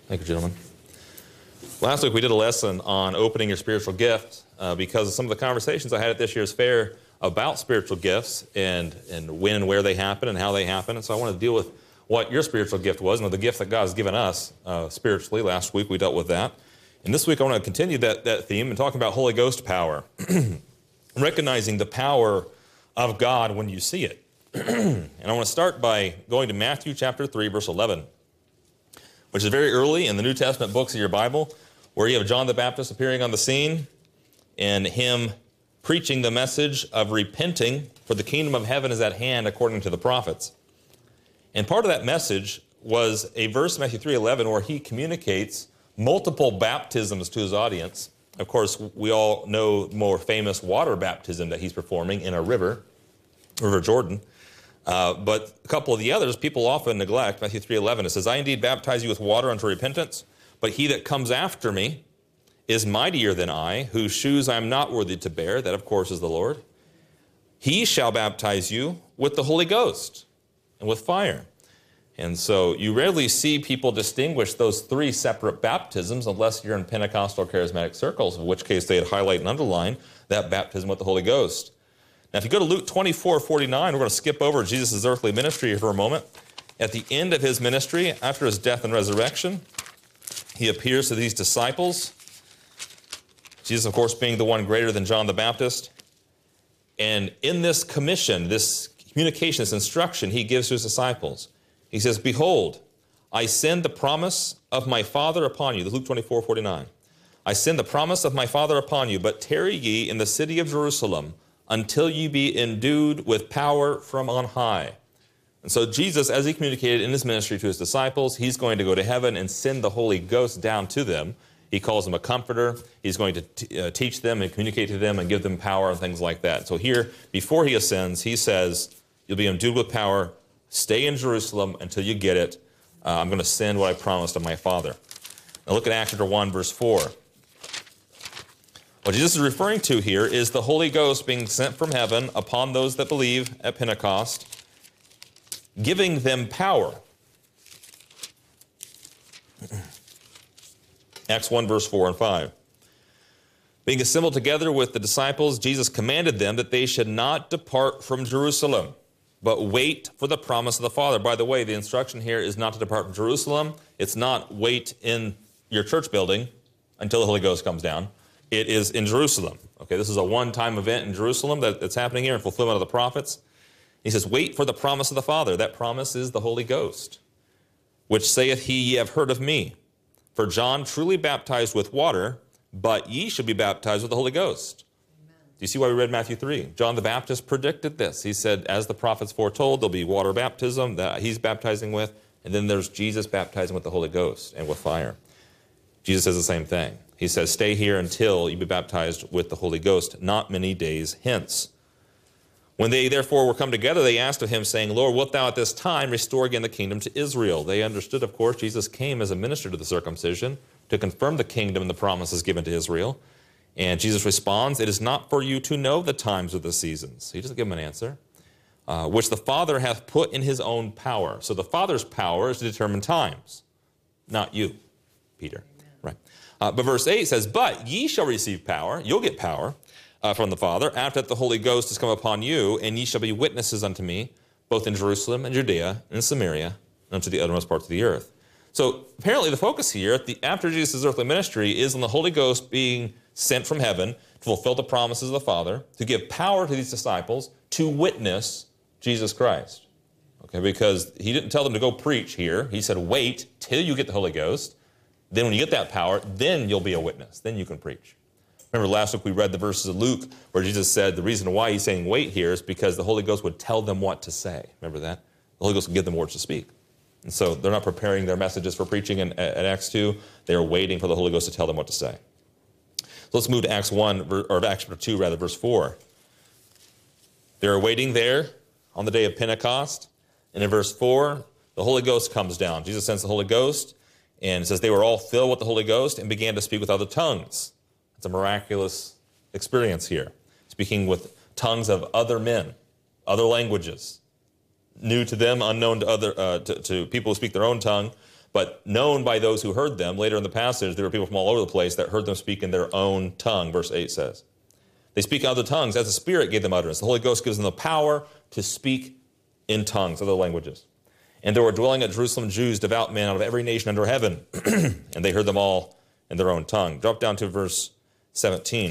Thank you, gentlemen. Last week we did a lesson on opening your spiritual gift because of some of the conversations I had at this year's fair about spiritual gifts and when and where they happen and how they happen. And so I want to deal with what your spiritual gift was and the gift that God has given us spiritually. Last week we dealt with that. And this week I want to continue that theme and talk about Holy Ghost power. Recognizing the power of God when you see it. And I want to start by going to Matthew chapter 3, verse 11, which is very early in the New Testament books of your Bible, where you have John the Baptist appearing on the scene and him preaching the message of repenting, for the kingdom of heaven is at hand according to the prophets. And part of that message was a verse in Matthew 3:11 where he communicates multiple baptisms to his audience. Of course, we all know the more famous water baptism that he's performing in a River Jordan. But a couple of the others people often neglect. Matthew 3:11, it says, I indeed baptize you with water unto repentance, but he that comes after me is mightier than I, whose shoes I am not worthy to bear. That, of course, is the Lord. He shall baptize you with the Holy Ghost and with fire. And so you rarely see people distinguish those three separate baptisms unless you're in Pentecostal or charismatic circles, in which case they'd highlight and underline that baptism with the Holy Ghost. Now, if you go to Luke 24:49, we're going to skip over Jesus' earthly ministry for a moment. At the end of his ministry, after his death and resurrection, he appears to these disciples. Jesus, of course, being the one greater than John the Baptist. And in this commission, this communication, this instruction he gives to his disciples, he says, Behold, I send the promise of my Father upon you. Luke 24:49. I send the promise of my Father upon you, but tarry ye in the city of Jerusalem until ye be endued with power from on high. And so Jesus, as he communicated in his ministry to his disciples, he's going to go to heaven and send the Holy Ghost down to them. He calls them a comforter. He's going to teach them and communicate to them and give them power and things like that. So here, before he ascends, he says, you'll be endued with power. Stay in Jerusalem until you get it. I'm going to send what I promised of my Father. Now look at Acts chapter 1, verse 4. What Jesus is referring to here is the Holy Ghost being sent from heaven upon those that believe at Pentecost, giving them power. Acts 1, verse 4 and 5. Being assembled together with the disciples, Jesus commanded them that they should not depart from Jerusalem, but wait for the promise of the Father. By the way, the instruction here is not to depart from Jerusalem. It's not wait in your church building until the Holy Ghost comes down. It is in Jerusalem. Okay, this is a one-time event in Jerusalem that's happening here in fulfillment of the prophets. He says, wait for the promise of the Father. That promise is the Holy Ghost, which saith he, ye have heard of me. For John truly baptized with water, but ye shall be baptized with the Holy Ghost. Amen. Do you see why we read Matthew 3? John the Baptist predicted this. He said, as the prophets foretold, there'll be water baptism that he's baptizing with, and then there's Jesus baptizing with the Holy Ghost and with fire. Jesus says the same thing. He says, stay here until you be baptized with the Holy Ghost, not many days hence. When they therefore were come together, they asked of him, saying, Lord, wilt thou at this time restore again the kingdom to Israel? They understood, of course, Jesus came as a minister to the circumcision to confirm the kingdom and the promises given to Israel. And Jesus responds, it is not for you to know the times or the seasons. He doesn't give them an answer. Which the Father hath put in his own power. So the Father's power is to determine times, not you, Peter. Right. But verse 8 says, but ye shall receive power. You'll get power from the Father, after that the Holy Ghost has come upon you, and ye shall be witnesses unto me, both in Jerusalem and Judea and Samaria, and unto the uttermost parts of the earth. So apparently the focus here, after Jesus' earthly ministry, is on the Holy Ghost being sent from heaven to fulfill the promises of the Father, to give power to these disciples to witness Jesus Christ. Okay, because he didn't tell them to go preach here. He said, wait till you get the Holy Ghost. Then when you get that power, then you'll be a witness. Then you can preach. Remember last week we read the verses of Luke where Jesus said the reason why he's saying wait here is because the Holy Ghost would tell them what to say. Remember that? The Holy Ghost would give them words to speak. And so they're not preparing their messages for preaching at Acts 2. They're waiting for the Holy Ghost to tell them what to say. So let's move to Acts 1, or Acts 2, verse 4. They're waiting there on the day of Pentecost. And in verse 4, the Holy Ghost comes down. Jesus sends the Holy Ghost. And it says they were all filled with the Holy Ghost and began to speak with other tongues. It's a miraculous experience here. Speaking with tongues of other men, other languages, new to them, unknown to to people who speak their own tongue. but known by those who heard them. Later in the passage, there were people from all over the place that heard them speak in their own tongue, verse 8 says. They speak in other tongues as the Spirit gave them utterance. The Holy Ghost gives them the power to speak in tongues, other languages. And there were dwelling at Jerusalem Jews, devout men out of every nation under heaven, and they heard them all in their own tongue. Drop down to verse 17.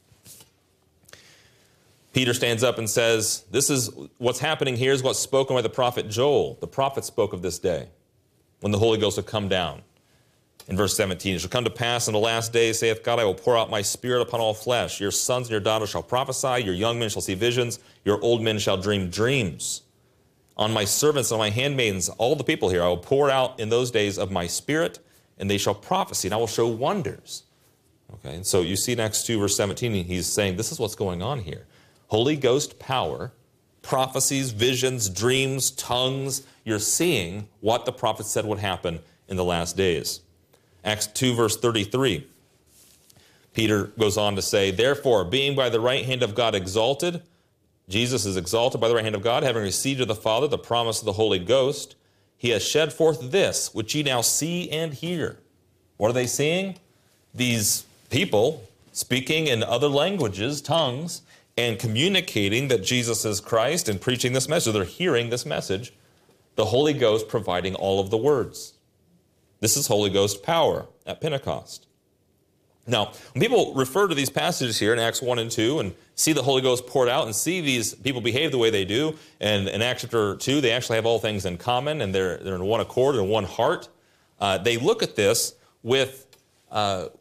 Peter stands up and says, this is what's happening here is what's spoken by the prophet Joel. The prophet spoke of this day when the Holy Ghost would come down. In verse 17, it shall come to pass in the last days, saith God, I will pour out my Spirit upon all flesh. Your sons and your daughters shall prophesy, your young men shall see visions, your old men shall dream dreams. On my servants and on my handmaidens, all the people here, I will pour out in those days of my Spirit, and they shall prophesy, and I will show wonders. Okay, and so you see in Acts 2, verse 17, he's saying this is what's going on here. Holy Ghost power, prophecies, visions, dreams, tongues. You're seeing what the prophet said would happen in the last days. Acts 2, verse 33. Peter goes on to say, therefore, being by the right hand of God exalted, Jesus is exalted by the right hand of God, having received of the Father the promise of the Holy Ghost, he has shed forth this, which ye now see and hear. What are they seeing? These people speaking in other languages, tongues, and communicating that Jesus is Christ and preaching this message. They're hearing this message. The Holy Ghost providing all of the words. This is Holy Ghost power at Pentecost. Now, when people refer to these passages here in Acts 1 and 2 and see the Holy Ghost poured out and see these people behave the way they do, and in Acts chapter 2, they actually have all things in common and they're in one accord and one heart, they look at this with an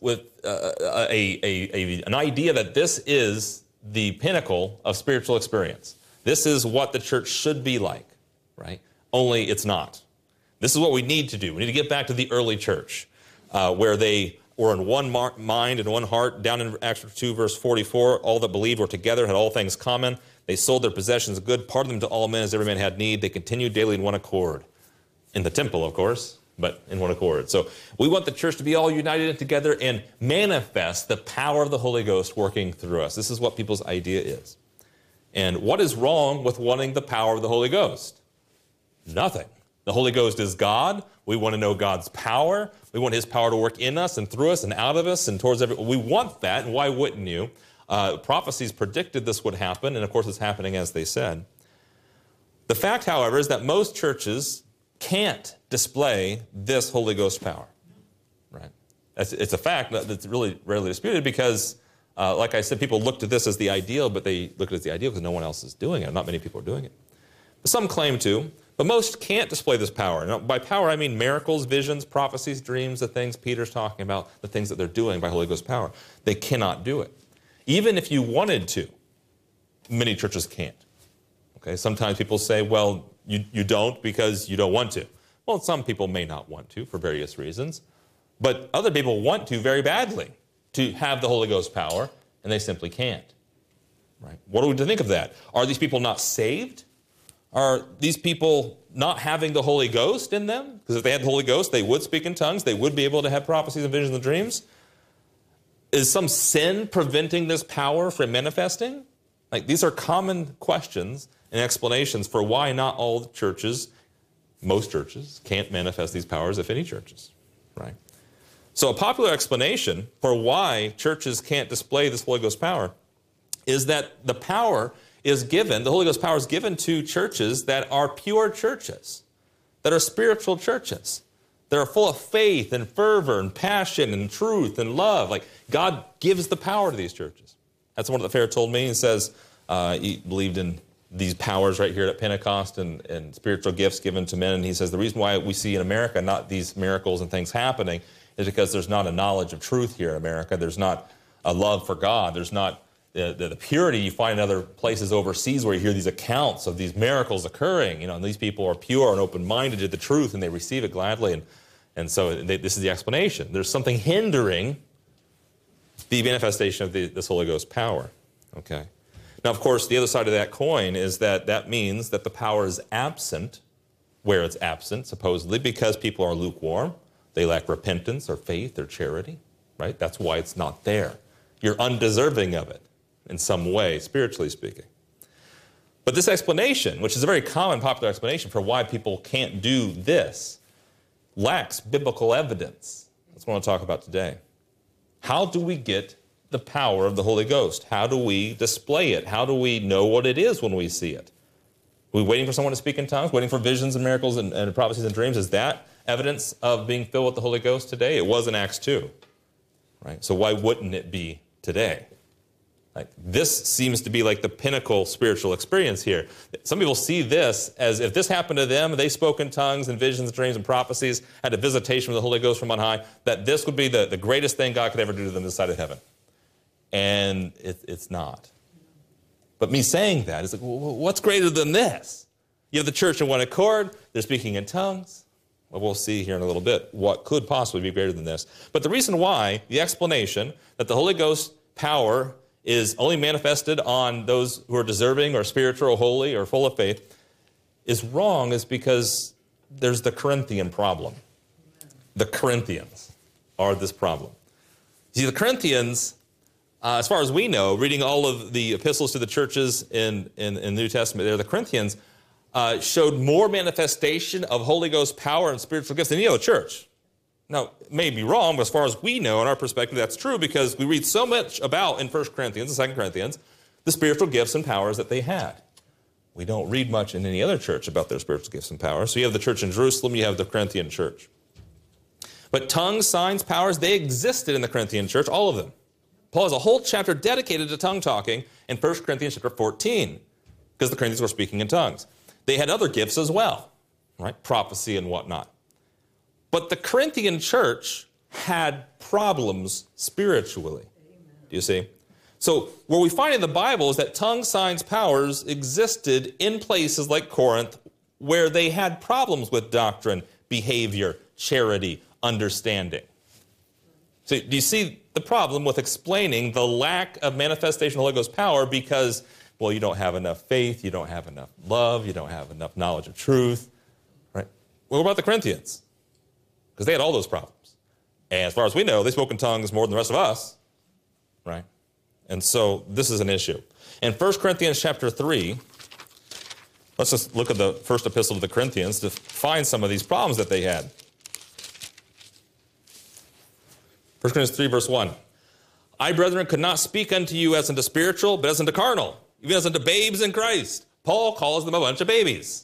idea that this is the pinnacle of spiritual experience. This is what the church should be like, right? Only it's not. This is what we need to do. We need to get back to the early church, where they were in one mind and one heart. Down in Acts 2, verse 44, all that believed were together, had all things common. They sold their possessions good, parted them to all men as every man had need. They continued daily in one accord. In the temple, of course, but in one accord. So we want the church to be all united and together and manifest the power of the Holy Ghost working through us. This is what people's idea is. And what is wrong with wanting the power of the Holy Ghost? Nothing. The Holy Ghost is God. We want to know God's power. We want his power to work in us and through us and out of us and towards everyone. We want that, and why wouldn't you? Prophecies predicted this would happen, and of course it's happening as they said. The fact, however, is that most churches can't display this Holy Ghost power, right? It's a fact that's really rarely disputed because, like I said, people look to this as the ideal, but they look at it as the ideal because no one else is doing it. Not many people are doing it. But some claim to, but most can't display this power. Now, by power, I mean miracles, visions, prophecies, dreams, the things Peter's talking about, the things that they're doing by Holy Ghost power. They cannot do it. Even if you wanted to, many churches can't. Okay, sometimes people say, well, you don't because you don't want to. Well, some people may not want to for various reasons, but other people want to very badly to have the Holy Ghost power, and they simply can't. Right? What are we to think of that? Are these people not saved? Are these people not having the Holy Ghost in them? Because if they had the Holy Ghost, they would speak in tongues. They would be able to have prophecies and visions and dreams. Is some sin preventing this power from manifesting? Like, these are common questions and explanations for why not all churches, most churches, can't manifest these powers, if any churches, right? So a popular explanation for why churches can't display this Holy Ghost power is that the power is given, the Holy Ghost power is given to churches that are pure churches, that are spiritual churches, that are full of faith and fervor and passion and truth and love. Like, God gives the power to these churches. That's what the Fair told me. He says he believed in these powers right here at Pentecost and spiritual gifts given to men. And he says the reason why we see in America not these miracles and things happening is because there's not a knowledge of truth here in America. There's not a love for God. There's not the purity you find in other places overseas where you hear these accounts of these miracles occurring. And these people are pure and open-minded to the truth, and they receive it gladly. And so this is the explanation. There's something hindering the manifestation of this Holy Ghost power. Okay. Now, of course, the other side of that coin is that means that the power is absent where it's absent, supposedly, because people are lukewarm. They lack repentance or faith or charity, right? That's why it's not there. You're undeserving of it in some way, spiritually speaking. But this explanation, which is a very common, popular explanation for why people can't do this, lacks biblical evidence. That's what I want to talk about today. How do we get the power of the Holy Ghost? How do we display it? How do we know what it is when we see it? Are we waiting for someone to speak in tongues, waiting for visions and miracles and prophecies and dreams? Is that evidence of being filled with the Holy Ghost today? It was in Acts 2, right? So why wouldn't it be today? Like, this seems to be like the pinnacle spiritual experience here. Some people see this as if this happened to them, they spoke in tongues and visions, dreams, and prophecies, had a visitation with the Holy Ghost from on high, that this would be the greatest thing God could ever do to them this side of heaven. And it's not. But me saying that is like, well, what's greater than this? You have the church in one accord, they're speaking in tongues. Well, we'll see here in a little bit what could possibly be greater than this. But the reason why, the explanation that the Holy Ghost power is only manifested on those who are deserving or spiritual or holy or full of faith is wrong is because there's the Corinthian problem. The Corinthians are this problem. See, the Corinthians, as far as we know, reading all of the epistles to the churches in the New Testament, the Corinthians showed more manifestation of Holy Ghost power and spiritual gifts than any other church. Now, it may be wrong, but as far as we know, in our perspective, that's true because we read so much about in 1 Corinthians and 2 Corinthians the spiritual gifts and powers that they had. We don't read much in any other church about their spiritual gifts and powers. So you have the church in Jerusalem, you have the Corinthian church. But tongues, signs, powers, they existed in the Corinthian church, all of them. Paul has a whole chapter dedicated to tongue talking in 1 Corinthians chapter 14 because the Corinthians were speaking in tongues. They had other gifts as well, right? Prophecy and whatnot. But the Corinthian church had problems spiritually. Do you see? So what we find in the Bible is that tongue, signs, powers existed in places like Corinth where they had problems with doctrine, behavior, charity, understanding. So do you see the problem with explaining the lack of manifestation of Holy Ghost power because, well, you don't have enough faith, you don't have enough love, you don't have enough knowledge of truth, right? Well, what about the Corinthians? Because they had all those problems. And as far as we know, they spoke in tongues more than the rest of us, right? And so this is an issue. In 1 Corinthians chapter 3, let's just look at the first epistle to the Corinthians to find some of these problems that they had. 1 Corinthians 3, verse 1. I, brethren, could not speak unto you as unto spiritual, but as unto carnal, even as unto babes in Christ. Paul calls them a bunch of babies.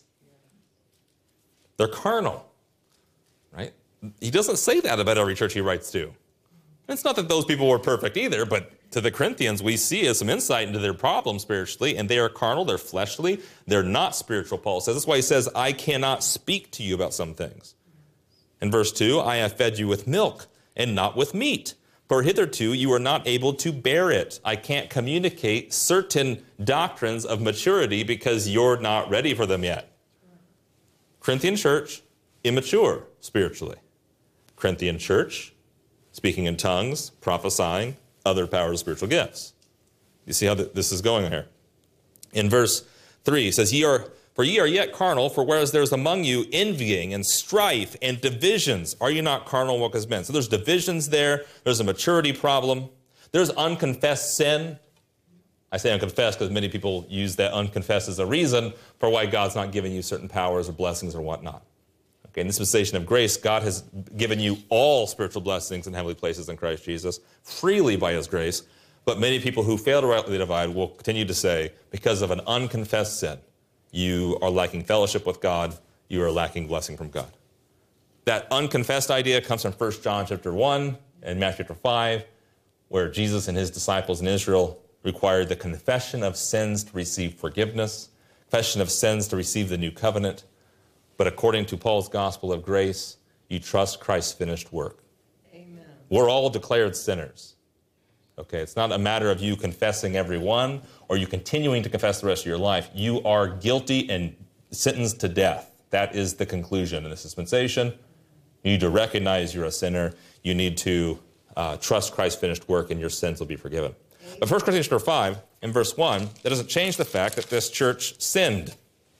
They're carnal, right? He doesn't say that about every church he writes to. It's not that those people were perfect either, but to the Corinthians, we see as some insight into their problem spiritually, and they are carnal, they're fleshly, they're not spiritual, Paul says. That's why he says, I cannot speak to you about some things. In verse 2, I have fed you with milk and not with meat, for hitherto you are not able to bear it. I can't communicate certain doctrines of maturity because you're not ready for them yet. Corinthian church, immature spiritually. Corinthian church, speaking in tongues, prophesying, other powers of spiritual gifts. You see how this is going here. In verse 3, it says, For ye are yet carnal, for whereas there is among you envying and strife and divisions, are you not carnal and walk as men? So there's divisions there. There's a maturity problem. There's unconfessed sin. I say unconfessed because many people use that unconfessed as a reason for why God's not giving you certain powers or blessings or whatnot. Okay, in this dispensation of grace, God has given you all spiritual blessings in heavenly places in Christ Jesus, freely by his grace. But many people who fail to rightly divide will continue to say, because of an unconfessed sin, you are lacking fellowship with God, you are lacking blessing from God. That unconfessed idea comes from 1 John chapter 1 and Matthew chapter 5, where Jesus and his disciples in Israel required the confession of sins to receive forgiveness, confession of sins to receive the new covenant. But according to Paul's gospel of grace, you trust Christ's finished work. Amen. We're all declared sinners. Okay, it's not a matter of you confessing every one or you continuing to confess the rest of your life. You are guilty and sentenced to death. That is the conclusion in this dispensation. You need to recognize you're a sinner. You need to trust Christ's finished work and your sins will be forgiven. But 1 Corinthians chapter 5 in verse 1, that doesn't change the fact that this church sinned.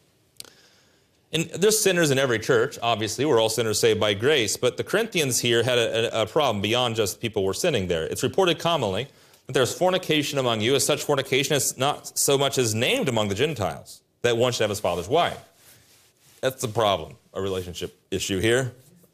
And there's sinners in every church, obviously. We're all sinners saved by grace. But the Corinthians here had a problem beyond just people were sinning there. It's reported commonly that there's fornication among you, as such fornication is not so much as named among the Gentiles, that one should have his father's wife. That's the problem, a relationship issue here.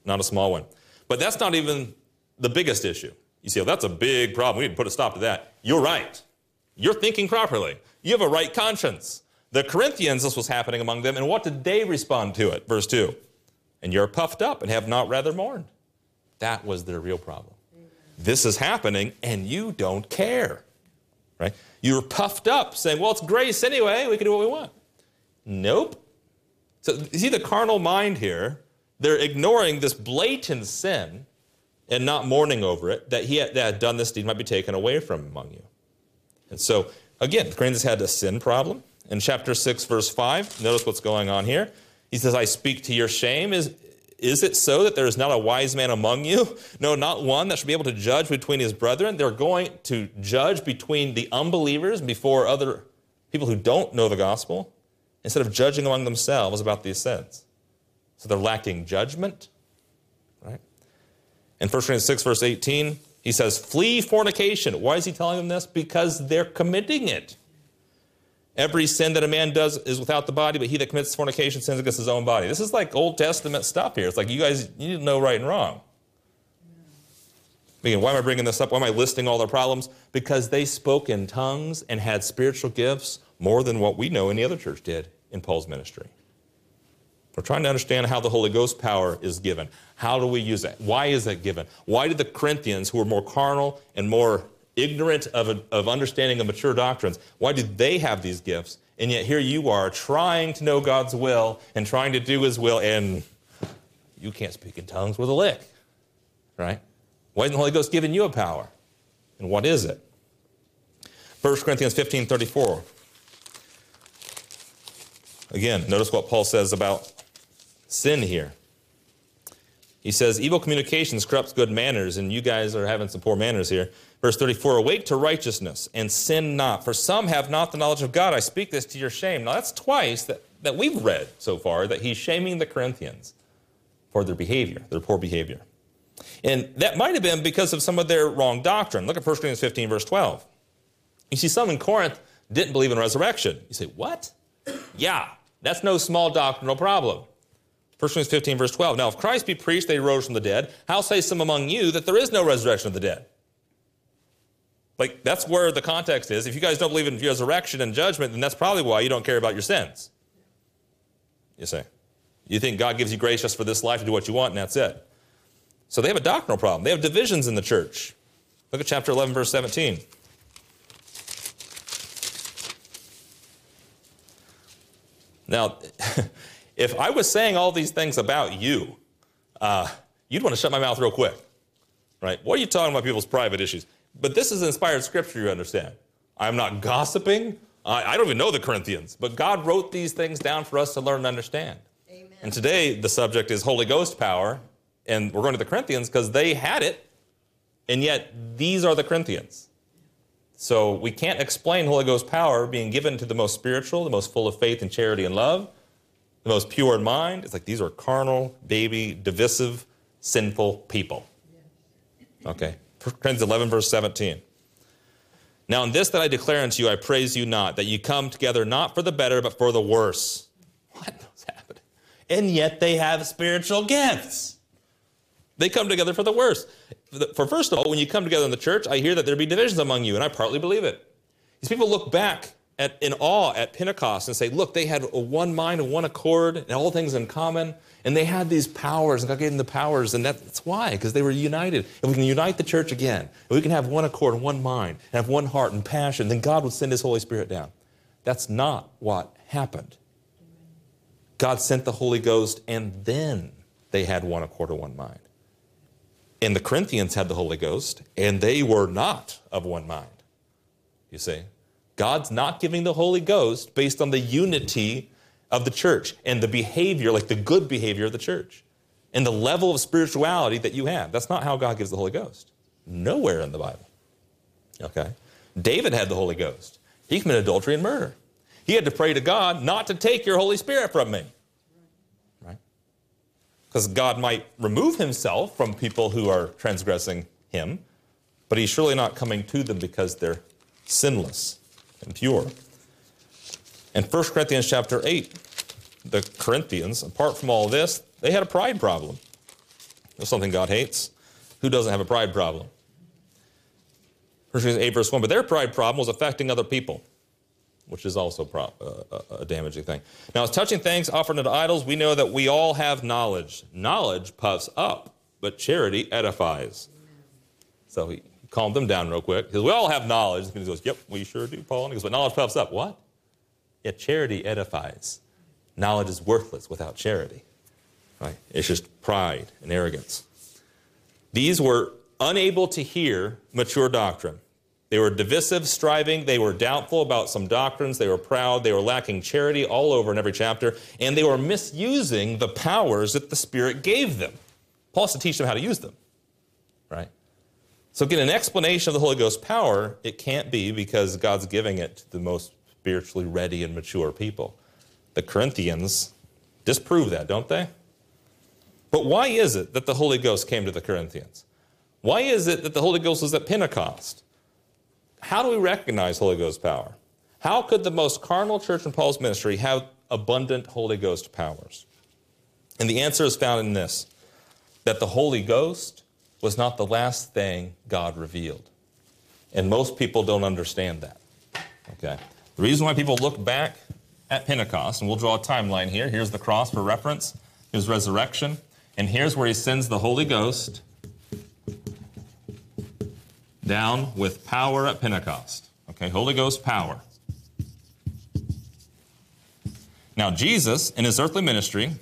not a small one. But that's not even the biggest issue. You say, oh, that's a big problem. We need to put a stop to that. You're right. You're thinking properly. You have a right conscience. The Corinthians, this was happening among them, and what did they respond to it? Verse 2, and you're puffed up and have not rather mourned. That was their real problem. This is happening, and you don't care. Right? You're puffed up, saying, well, it's grace anyway. We can do what we want. Nope. So you see the carnal mind here? They're ignoring this blatant sin and not mourning over it, that that had done this deed might be taken away from among you. And so, again, the Corinthians had a sin problem. In chapter 6, verse 5, notice what's going on here. He says, I speak to your shame. Is it so that there is not a wise man among you? No, not one that should be able to judge between his brethren. They're going to judge between the unbelievers before other people who don't know the gospel, instead of judging among themselves about these sins. So they're lacking judgment, right? In 1 Corinthians 6, verse 18, he says, flee fornication. Why is he telling them this? Because they're committing it. Every sin that a man does is without the body, but he that commits fornication sins against his own body. This is like Old Testament stuff here. It's like you need to know right and wrong. Again, why am I bringing this up? Why am I listing all their problems? Because they spoke in tongues and had spiritual gifts more than what we know any other church did in Paul's ministry. We're trying to understand how the Holy Ghost power is given. How do we use it? Why is it given? Why did the Corinthians, who were more carnal and more ignorant of understanding of mature doctrines, why do they have these gifts? And yet here you are trying to know God's will and trying to do his will, and you can't speak in tongues with a lick, right? Why isn't the Holy Ghost giving you a power? And what is it? 1 Corinthians 15:34. Again, notice what Paul says about sin here. He says, evil communications corrupts good manners, and you guys are having some poor manners here. Verse 34, awake to righteousness and sin not, for some have not the knowledge of God. I speak this to your shame. Now that's twice that we've read so far that he's shaming the Corinthians for their behavior, their poor behavior. And that might have been because of some of their wrong doctrine. Look at 1 Corinthians 15, verse 12. You see, some in Corinth didn't believe in resurrection. You say, what? Yeah, that's no small doctrinal problem. 1 Corinthians 15, verse 12. Now, if Christ be preached that he rose from the dead, how say some among you that there is no resurrection of the dead? Like, that's where the context is. If you guys don't believe in resurrection and judgment, then that's probably why you don't care about your sins. You say. You think God gives you grace just for this life to do what you want, and that's it. So they have a doctrinal problem. They have divisions in the church. Look at chapter 11, verse 17. Now, if I was saying all these things about you, you'd want to shut my mouth real quick, right? What are you talking about people's private issues? But this is inspired scripture, you understand. I'm not gossiping. I don't even know the Corinthians, but God wrote these things down for us to learn and understand. Amen. And today, the subject is Holy Ghost power, and we're going to the Corinthians because they had it, and yet these are the Corinthians. So we can't explain Holy Ghost power being given to the most spiritual, the most full of faith and charity and love, the most pure in mind. It's like these are carnal, baby, divisive, sinful people. Okay. 1 Corinthians 11, verse 17. Now in this that I declare unto you, I praise you not, that you come together not for the better, but for the worse. What's happening? And yet they have spiritual gifts. They come together for the worse. For first of all, when you come together in the church, I hear that there be divisions among you, and I partly believe it. These people look back in awe at Pentecost and say, look, they had a one mind and one accord and all things in common, and they had these powers, and God gave them the powers, and that's why, because they were united. And we can unite the church again, and we can have one accord and one mind, and have one heart and passion, then God would send his Holy Spirit down. That's not what happened. God sent the Holy Ghost, and then they had one accord and one mind. And the Corinthians had the Holy Ghost, and they were not of one mind. You see, God's not giving the Holy Ghost based on the unity of the church and the behavior, like the good behavior of the church, and the level of spirituality that you have. That's not how God gives the Holy Ghost. Nowhere in the Bible. Okay? David had the Holy Ghost. He committed adultery and murder. He had to pray to God not to take your Holy Spirit from me. Because God might remove himself from people who are transgressing him, but he's surely not coming to them because they're sinless and pure. In 1 Corinthians chapter 8, the Corinthians, apart from all this, they had a pride problem. That's something God hates. Who doesn't have a pride problem? 1 Corinthians 8, verse 1, but their pride problem was affecting other people, which is also a damaging thing. Now, as touching things offered unto idols, we know that we all have knowledge. Knowledge puffs up, but charity edifies. So he calmed them down real quick. He says, we all have knowledge. And he goes, yep, we sure do, Paul. And he goes, but knowledge puffs up. What? Yeah, charity edifies. Knowledge is worthless without charity. Right? It's just pride and arrogance. These were unable to hear mature doctrine. They were divisive, striving. They were doubtful about some doctrines. They were proud. They were lacking charity all over in every chapter. And they were misusing the powers that the Spirit gave them. Paul has to teach them how to use them. Right? So get an explanation of the Holy Ghost power, it can't be because God's giving it to the most spiritually ready and mature people. The Corinthians disprove that, don't they? But why is it that the Holy Ghost came to the Corinthians? Why is it that the Holy Ghost was at Pentecost? How do we recognize Holy Ghost power? How could the most carnal church in Paul's ministry have abundant Holy Ghost powers? And the answer is found in this, that the Holy Ghost was not the last thing God revealed. And most people don't understand that. Okay. The reason why people look back at Pentecost, and we'll draw a timeline here. Here's the cross for reference. Here's resurrection. And here's where he sends the Holy Ghost down with power at Pentecost. Okay, Holy Ghost power. Now, Jesus, in his earthly ministry,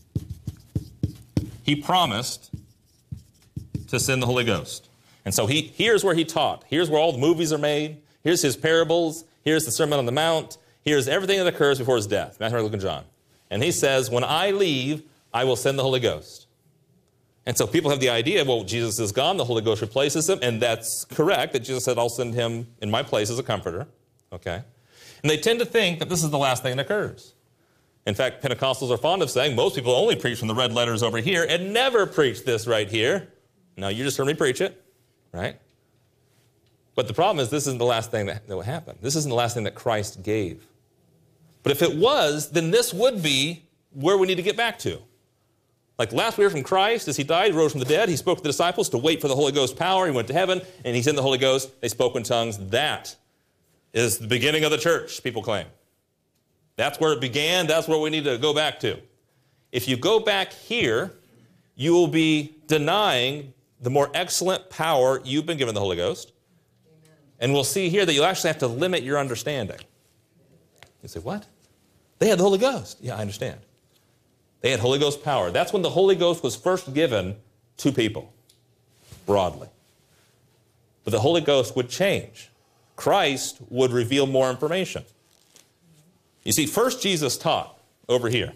he promised to send the Holy Ghost. And so here's where he taught. Here's where all the movies are made. Here's his parables. Here's the Sermon on the Mount. Here's everything that occurs before his death. Matthew, Mark, Luke, and John. And he says, when I leave, I will send the Holy Ghost. And so people have the idea, well, Jesus is gone, the Holy Ghost replaces him, and that's correct, that Jesus said, I'll send him in my place as a comforter. Okay? And they tend to think that this is the last thing that occurs. In fact, Pentecostals are fond of saying, most people only preach from the red letters over here and never preach this right here. Now, you just heard me preach it, right? But the problem is this isn't the last thing that will happen. This isn't the last thing that Christ gave. But if it was, then this would be where we need to get back to. Like last we heard from Christ, as he died, rose from the dead, he spoke to the disciples to wait for the Holy Ghost power. He went to heaven, and he sent the Holy Ghost. They spoke in tongues. That is the beginning of the church, people claim. That's where it began. That's where we need to go back to. If you go back here, you will be denying the more excellent power you've been given the Holy Ghost. Amen. And we'll see here that you'll actually have to limit your understanding. You say, what? They had the Holy Ghost. Yeah, I understand. They had Holy Ghost power. That's when the Holy Ghost was first given to people, broadly. But the Holy Ghost would change. Christ would reveal more information. You see, first Jesus taught over here.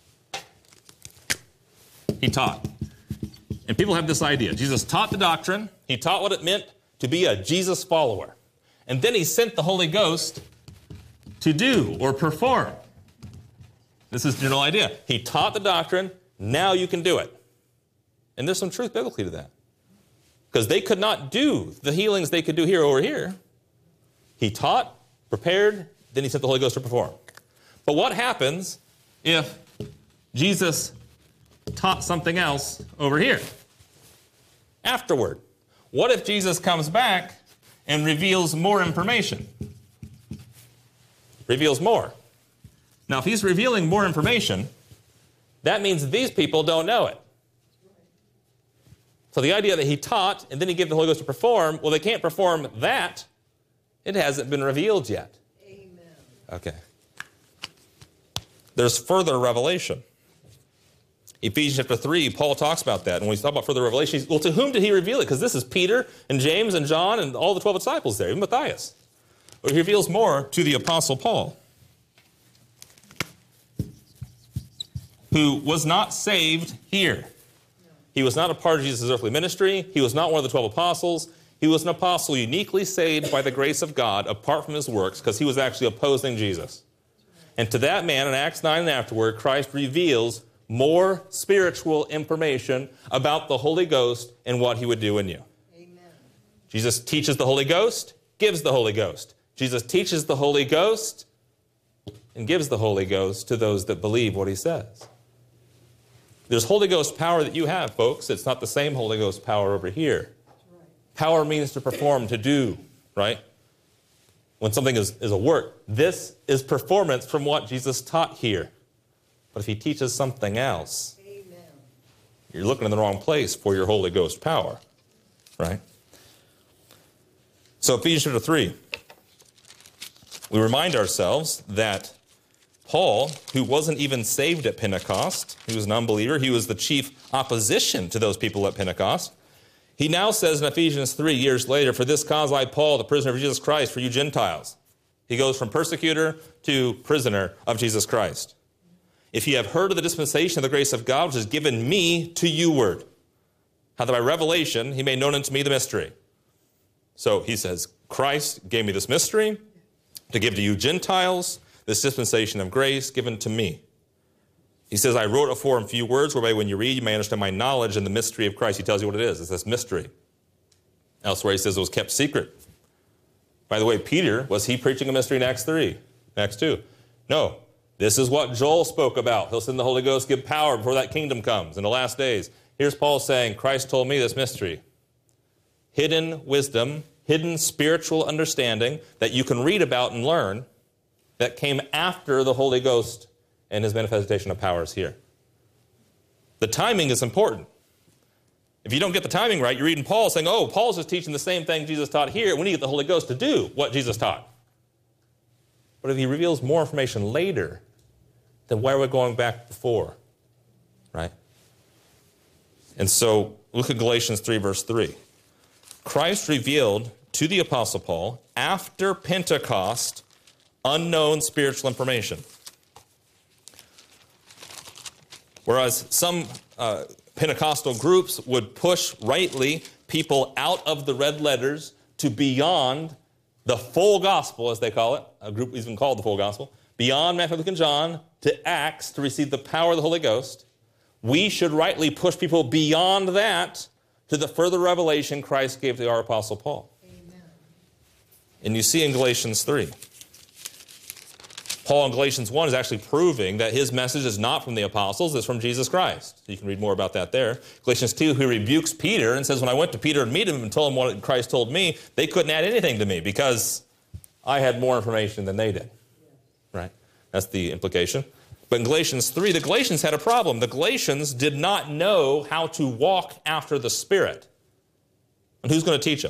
He taught. And people have this idea. Jesus taught the doctrine. He taught what it meant to be a Jesus follower. And then he sent the Holy Ghost to do or perform. This is the general idea. He taught the doctrine. Now you can do it. And there's some truth biblically to that. Because they could not do the healings they could do here over here. He taught, prepared, then he sent the Holy Ghost to perform. But what happens if Jesus taught something else over here afterward? What if Jesus comes back and reveals more information? Reveals more. Now, if he's revealing more information, that means these people don't know it. So the idea that he taught and then he gave the Holy Ghost to perform, well, they can't perform that. It hasn't been revealed yet. Amen. Okay. There's further revelation. Ephesians chapter 3, Paul talks about that. And when we talk about further revelation, well, to whom did he reveal it? Because this is Peter and James and John and all the 12 disciples there, even Matthias. But he reveals more to the Apostle Paul, who was not saved here. He was not a part of Jesus' earthly ministry. He was not one of the 12 apostles. He was an apostle uniquely saved by the grace of God apart from his works because he was actually opposing Jesus. And to that man in Acts 9 and afterward, Christ reveals more spiritual information about the Holy Ghost and what he would do in you. Amen. Jesus teaches the Holy Ghost, gives the Holy Ghost. Jesus teaches the Holy Ghost and gives the Holy Ghost to those that believe what he says. There's Holy Ghost power that you have, folks. It's not the same Holy Ghost power over here. Power means to perform, to do, right? When something is a work, this is performance from what Jesus taught here. But if he teaches something else, amen, you're looking in the wrong place for your Holy Ghost power, right? So Ephesians chapter 3, we remind ourselves that Paul, who wasn't even saved at Pentecost, he was an unbeliever, he was the chief opposition to those people at Pentecost. He now says in Ephesians 3, years later, for this cause I, Paul, the prisoner of Jesus Christ, for you Gentiles. He goes from persecutor to prisoner of Jesus Christ. If you have heard of the dispensation of the grace of God, which is given me to you word, how that by revelation he made known unto me the mystery. So he says, Christ gave me this mystery to give to you Gentiles, this dispensation of grace given to me. He says, I wrote afore in few words, whereby when you read, you may understand my knowledge and the mystery of Christ. He tells you what it is. It's this mystery. Elsewhere, he says it was kept secret. By the way, Peter, was he preaching a mystery in Acts 3? Acts 2? No. This is what Joel spoke about. He'll send the Holy Ghost, give power before that kingdom comes in the last days. Here's Paul saying, Christ told me this mystery. Hidden wisdom, hidden spiritual understanding that you can read about and learn that came after the Holy Ghost and his manifestation of powers here. The timing is important. If you don't get the timing right, you're reading Paul saying, oh, Paul's just teaching the same thing Jesus taught here. We need to get the Holy Ghost to do what Jesus taught. But if he reveals more information later, then why are we going back before? Right? And so look at Galatians 3, verse 3. Christ revealed to the Apostle Paul after Pentecost unknown spiritual information. Whereas some Pentecostal groups would push rightly people out of the red letters to beyond the full gospel, as they call it, a group even called the full gospel, beyond Matthew, Luke, and John to Acts to receive the power of the Holy Ghost, we should rightly push people beyond that to the further revelation Christ gave to our Apostle Paul. Amen. And you see in Galatians 3, Paul in Galatians 1 is actually proving that his message is not from the apostles, it's from Jesus Christ. You can read more about that there. Galatians 2, he rebukes Peter and says, when I went to Peter and meet him and told him what Christ told me, they couldn't add anything to me because I had more information than they did. Right? That's the implication. But in Galatians 3, the Galatians had a problem. The Galatians did not know how to walk after the Spirit. And who's going to teach them?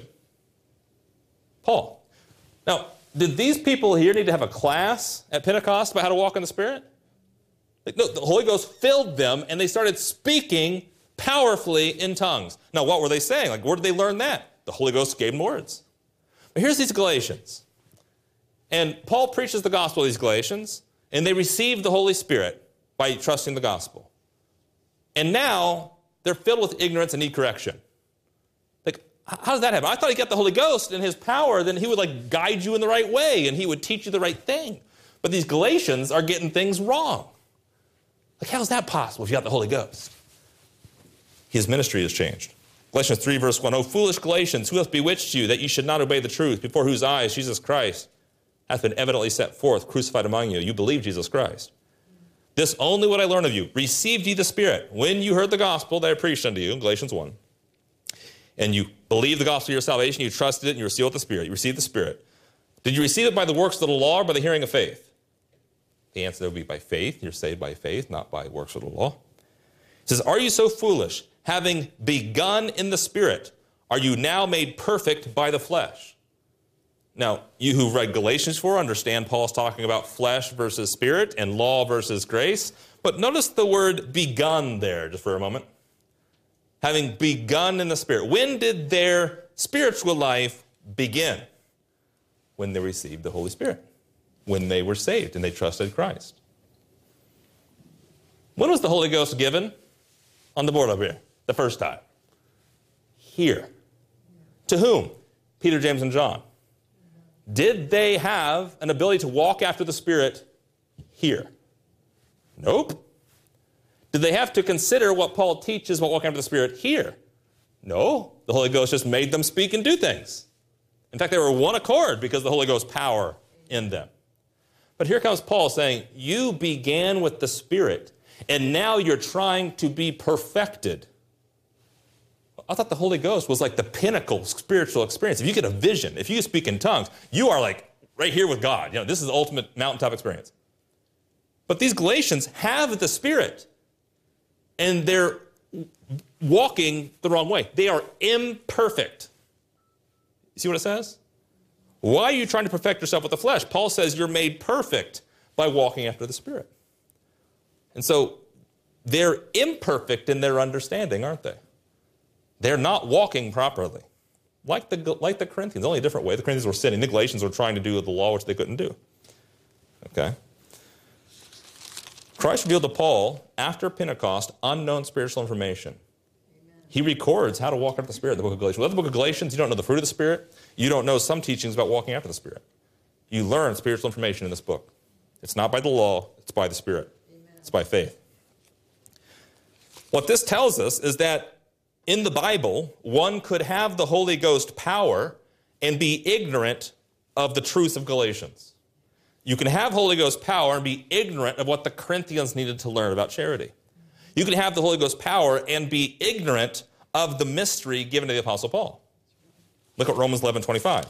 Paul. Now, did these people here need to have a class at Pentecost about how to walk in the Spirit? No, the Holy Ghost filled them, and they started speaking powerfully in tongues. Now, what were they saying? Like, where did they learn that? The Holy Ghost gave them words. But here's these Galatians. And Paul preaches the gospel to these Galatians, and they receive the Holy Spirit by trusting the gospel. And now they're filled with ignorance and need correction. Like, how does that happen? I thought he got the Holy Ghost and his power, then he would like guide you in the right way and he would teach you the right thing. But these Galatians are getting things wrong. Like, how is that possible if you got the Holy Ghost? His ministry has changed. Galatians 3, verse 1, O foolish Galatians, who hath bewitched you that you should not obey the truth, before whose eyes Jesus Christ hath been evidently set forth, crucified among you? You believe Jesus Christ. This only what I learned of you. Received ye the Spirit when you heard the gospel that I preached unto you, Galatians 1. And you believed the gospel of your salvation, you trusted it, and you were sealed with the Spirit. You received the Spirit. Did you receive it by the works of the law or by the hearing of faith? The answer would be by faith. You're saved by faith, not by works of the law. It says, are you so foolish, having begun in the Spirit, are you now made perfect by the flesh? Now, you who've read Galatians 4 understand Paul's talking about flesh versus spirit and law versus grace. But notice the word begun there just for a moment. Having begun in the Spirit. When did their spiritual life begin? When they received the Holy Spirit. When they were saved and they trusted Christ. When was the Holy Ghost given? On the board over here. The first time. Here. To whom? Peter, James, and John. Did they have an ability to walk after the Spirit here? Nope. Did they have to consider what Paul teaches about walking after the Spirit here? No. The Holy Ghost just made them speak and do things. In fact, they were one accord because of the Holy Ghost's power in them. But here comes Paul saying, you began with the Spirit. And now you're trying to be perfected. I thought the Holy Ghost was like the pinnacle spiritual experience. If you get a vision, if you speak in tongues, you are like right here with God. You know, this is the ultimate mountaintop experience. But these Galatians have the Spirit, and they're walking the wrong way. They are imperfect. You see what it says? Why are you trying to perfect yourself with the flesh? Paul says you're made perfect by walking after the Spirit. And so they're imperfect in their understanding, aren't they? They're not walking properly. Like the Corinthians, only a different way. The Corinthians were sinning. The Galatians were trying to do the law, which they couldn't do. Okay? Christ revealed to Paul, after Pentecost, unknown spiritual information. Amen. He records how to walk after the Spirit in the book of Galatians. Without the book of Galatians, you don't know the fruit of the Spirit. You don't know some teachings about walking after the Spirit. You learn spiritual information in this book. It's not by the law, it's by the Spirit. Amen. It's by faith. What this tells us is that in the Bible, one could have the Holy Ghost power and be ignorant of the truth of Galatians. You can have Holy Ghost power and be ignorant of what the Corinthians needed to learn about charity. You can have the Holy Ghost power and be ignorant of the mystery given to the Apostle Paul. Look at Romans 11:25.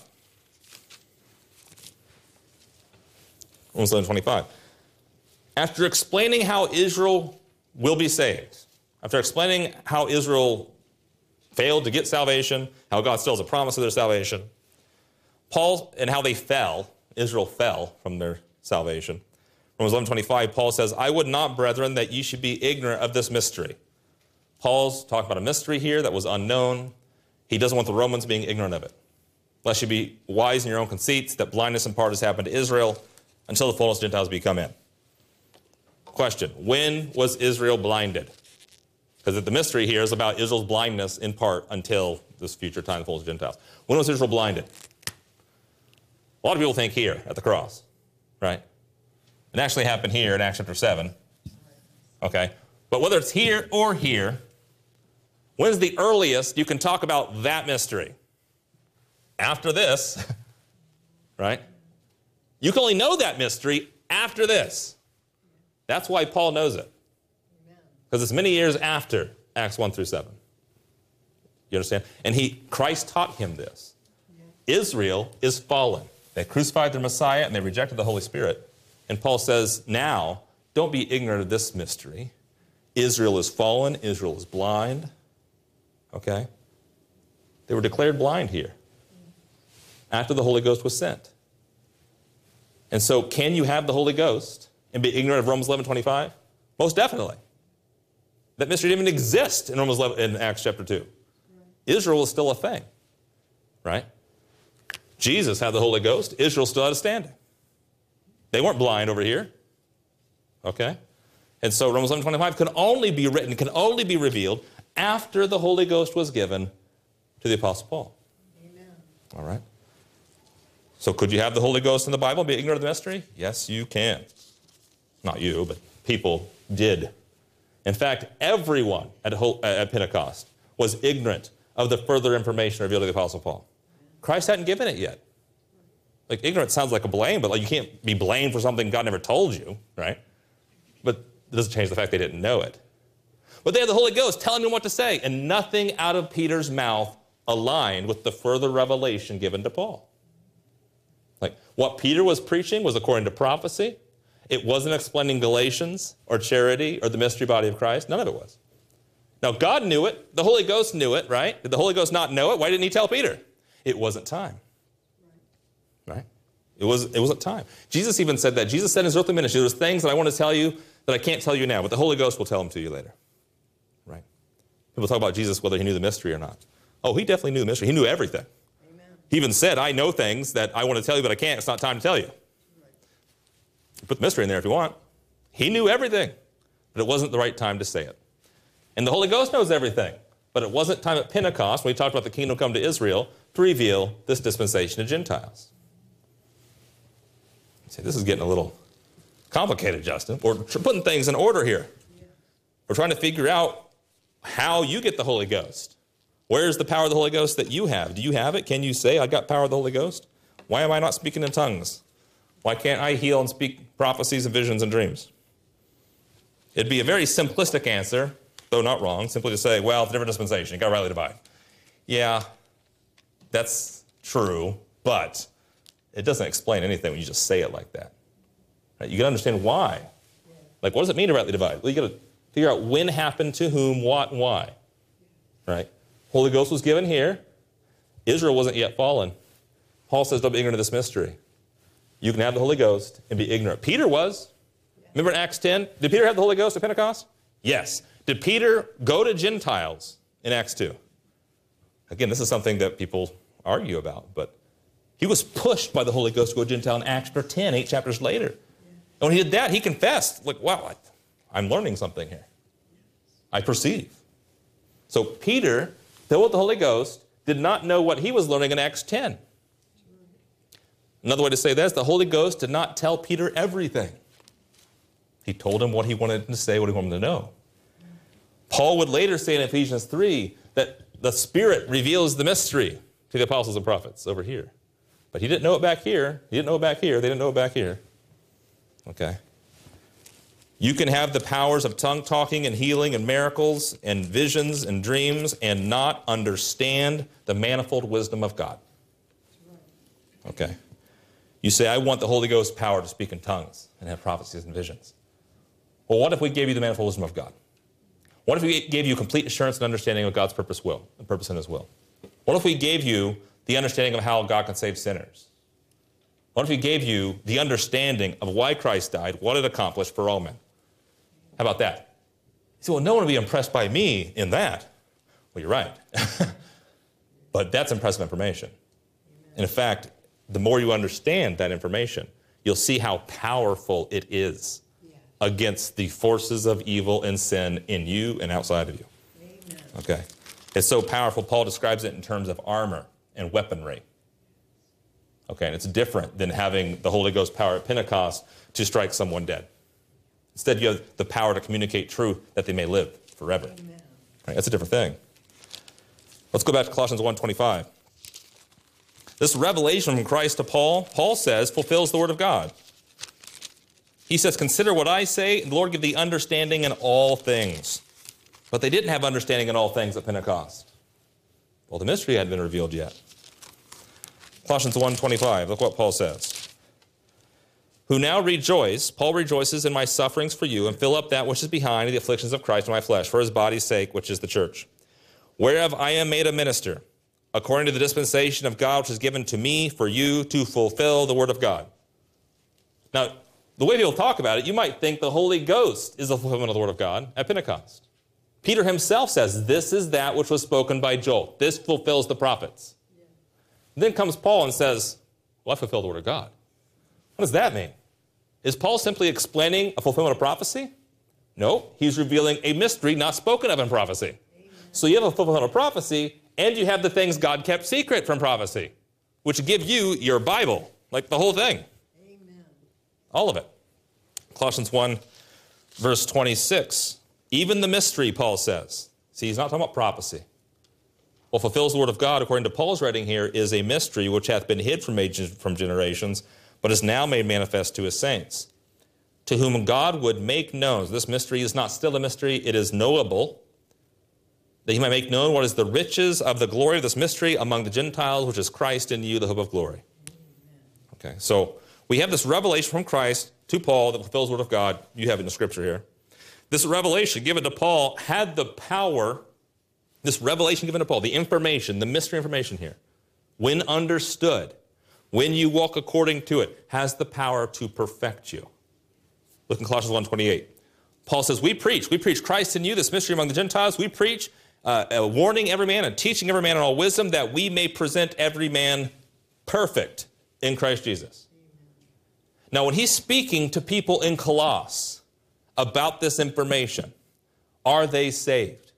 Romans 11:25. After explaining how Israel will be saved, after explaining how Israel failed to get salvation, how God still has a promise of their salvation, Paul, and how they fell, Israel fell from their salvation. Romans 11:25, Paul says, I would not, brethren, that ye should be ignorant of this mystery. Paul's talking about a mystery here that was unknown. He doesn't want the Romans being ignorant of it. Lest you be wise in your own conceits, that blindness in part has happened to Israel, until the fullness of Gentiles be come in. Question, when was Israel blinded? Because the mystery here is about Israel's blindness in part until this future time, the fullness of Gentiles. When was Israel blinded? A lot of people think here at the cross, right? It actually happened here in Acts chapter 7. Okay? But whether it's here or here, when's the earliest you can talk about that mystery? After this, right? You can only know that mystery after this. That's why Paul knows it. Because it's many years after Acts 1 through 7. You understand? And Christ taught him this. Israel is fallen. They crucified their Messiah and they rejected the Holy Spirit. And Paul says, now, don't be ignorant of this mystery. Israel is fallen. Israel is blind. Okay? They were declared blind here after the Holy Ghost was sent. And so, can you have the Holy Ghost and be ignorant of Romans 11:25? Most definitely. That mystery didn't even exist in Romans 11, in Acts chapter 2. Right. Israel is still a thing, right? Jesus had the Holy Ghost. Israel still had a standing. They weren't blind over here, okay? And so Romans 11:25 can only be written, can only be revealed after the Holy Ghost was given to the Apostle Paul. Amen. All right? So could you have the Holy Ghost in the Bible and be ignorant of the mystery? Yes, you can. Not you, but people did. In fact, everyone at Pentecost was ignorant of the further information revealed to the Apostle Paul. Christ hadn't given it yet. Like, ignorance sounds like a blame, but like you can't be blamed for something God never told you, right? But it doesn't change the fact they didn't know it. But they had the Holy Ghost telling them what to say, and nothing out of Peter's mouth aligned with the further revelation given to Paul. Like, what Peter was preaching was according to prophecy. It wasn't explaining Galatians or charity or the mystery body of Christ. None of it was. Now, God knew it. The Holy Ghost knew it, right? Did the Holy Ghost not know it? Why didn't he tell Peter? It wasn't time. Right? It wasn't time. Jesus even said that. Jesus said in his earthly ministry, there's things that I want to tell you that I can't tell you now, but the Holy Ghost will tell them to you later. Right? People talk about Jesus, whether he knew the mystery or not. Oh, he definitely knew the mystery. He knew everything. Amen. He even said, I know things that I want to tell you, but I can't. It's not time to tell you. Put the mystery in there if you want. He knew everything, but it wasn't the right time to say it. And the Holy Ghost knows everything, but it wasn't time at Pentecost, when we talked about the kingdom come to Israel, to reveal this dispensation to Gentiles. See, this is getting a little complicated, Justin. We're putting things in order here. We're trying to figure out how you get the Holy Ghost. Where's the power of the Holy Ghost that you have? Do you have it? Can you say, I got power of the Holy Ghost? Why am I not speaking in tongues? Why can't I heal and speak prophecies and visions and dreams? It'd be a very simplistic answer, though not wrong, simply to say, well, it's a different dispensation. You got to rightly divide. Yeah, that's true, but it doesn't explain anything when you just say it like that. Right? You got to understand why. Like, what does it mean to rightly divide? Well, you got to figure out when happened to whom, what, and why. Right? Holy Ghost was given here. Israel wasn't yet fallen. Paul says, don't be ignorant of this mystery. You can have the Holy Ghost and be ignorant. Peter was. Remember in Acts 10? Did Peter have the Holy Ghost at Pentecost? Yes. Did Peter go to Gentiles in Acts 2? Again, this is something that people argue about, but he was pushed by the Holy Ghost to go to Gentile in Acts 10, 8 chapters later. And when he did that, he confessed, like, wow, I'm learning something here. I perceive. So Peter, filled with the Holy Ghost, did not know what he was learning in Acts 10. Another way to say that is the Holy Ghost did not tell Peter everything. He told him what he wanted him to say, what he wanted him to know. Paul would later say in Ephesians 3 that the Spirit reveals the mystery to the apostles and prophets over here. But he didn't know it back here. He didn't know it back here. They didn't know it back here. Okay. You can have the powers of tongue talking and healing and miracles and visions and dreams and not understand the manifold wisdom of God. Okay. You say, I want the Holy Ghost power to speak in tongues and have prophecies and visions. Well, what if we gave you the manifold wisdom of God? What if we gave you complete assurance and understanding of God's purpose in His will? What if we gave you the understanding of how God can save sinners? What if we gave you the understanding of why Christ died, what it accomplished for all men? How about that? You say, well, no one will be impressed by me in that. Well, you're right. But that's impressive information. And in fact, the more you understand that information, you'll see how powerful it is against the forces of evil and sin in you and outside of you. Amen. Okay. It's so powerful, Paul describes it in terms of armor and weaponry. Okay, and it's different than having the Holy Ghost power at Pentecost to strike someone dead. Instead, you have the power to communicate truth that they may live forever. Amen. Right, that's a different thing. Let's go back to Colossians 1:25. This revelation from Christ to Paul, Paul says, fulfills the word of God. He says, consider what I say, and the Lord give thee understanding in all things. But they didn't have understanding in all things at Pentecost. Well, the mystery hadn't been revealed yet. Colossians 1:25, look what Paul says. Who now rejoice, Paul rejoices in my sufferings for you, and fill up that which is behind the afflictions of Christ in my flesh, for his body's sake, which is the church. Whereof I am made a minister, according to the dispensation of God which is given to me for you to fulfill the word of God. Now, the way people talk about it, you might think the Holy Ghost is the fulfillment of the word of God at Pentecost. Peter himself says, this is that which was spoken by Joel. This fulfills the prophets. Yeah. Then comes Paul and says, well, I fulfill the word of God. What does that mean? Is Paul simply explaining a fulfillment of prophecy? No, he's revealing a mystery not spoken of in prophecy. Amen. So you have a fulfillment of prophecy, and you have the things God kept secret from prophecy, which give you your Bible, like the whole thing. Amen. All of it. Colossians 1, verse 26. Even the mystery, Paul says. See, he's not talking about prophecy. What fulfills the word of God, according to Paul's writing here, is a mystery which hath been hid from ages, from generations, but is now made manifest to his saints, to whom God would make known. This mystery is not still a mystery, it is knowable, that he might make known what is the riches of the glory of this mystery among the Gentiles, which is Christ in you, the hope of glory. Okay, so we have this revelation from Christ to Paul that fulfills the word of God. You have it in the scripture here. This revelation given to Paul had the power, this revelation given to Paul, the information, the mystery information here, when understood, when you walk according to it, has the power to perfect you. Look in Colossians 1:28. Paul says, we preach Christ in you, this mystery among the Gentiles. We preach, warning every man and teaching every man in all wisdom, that we may present every man perfect in Christ Jesus. Now, when he's speaking to people in Colossus about this information, are they saved?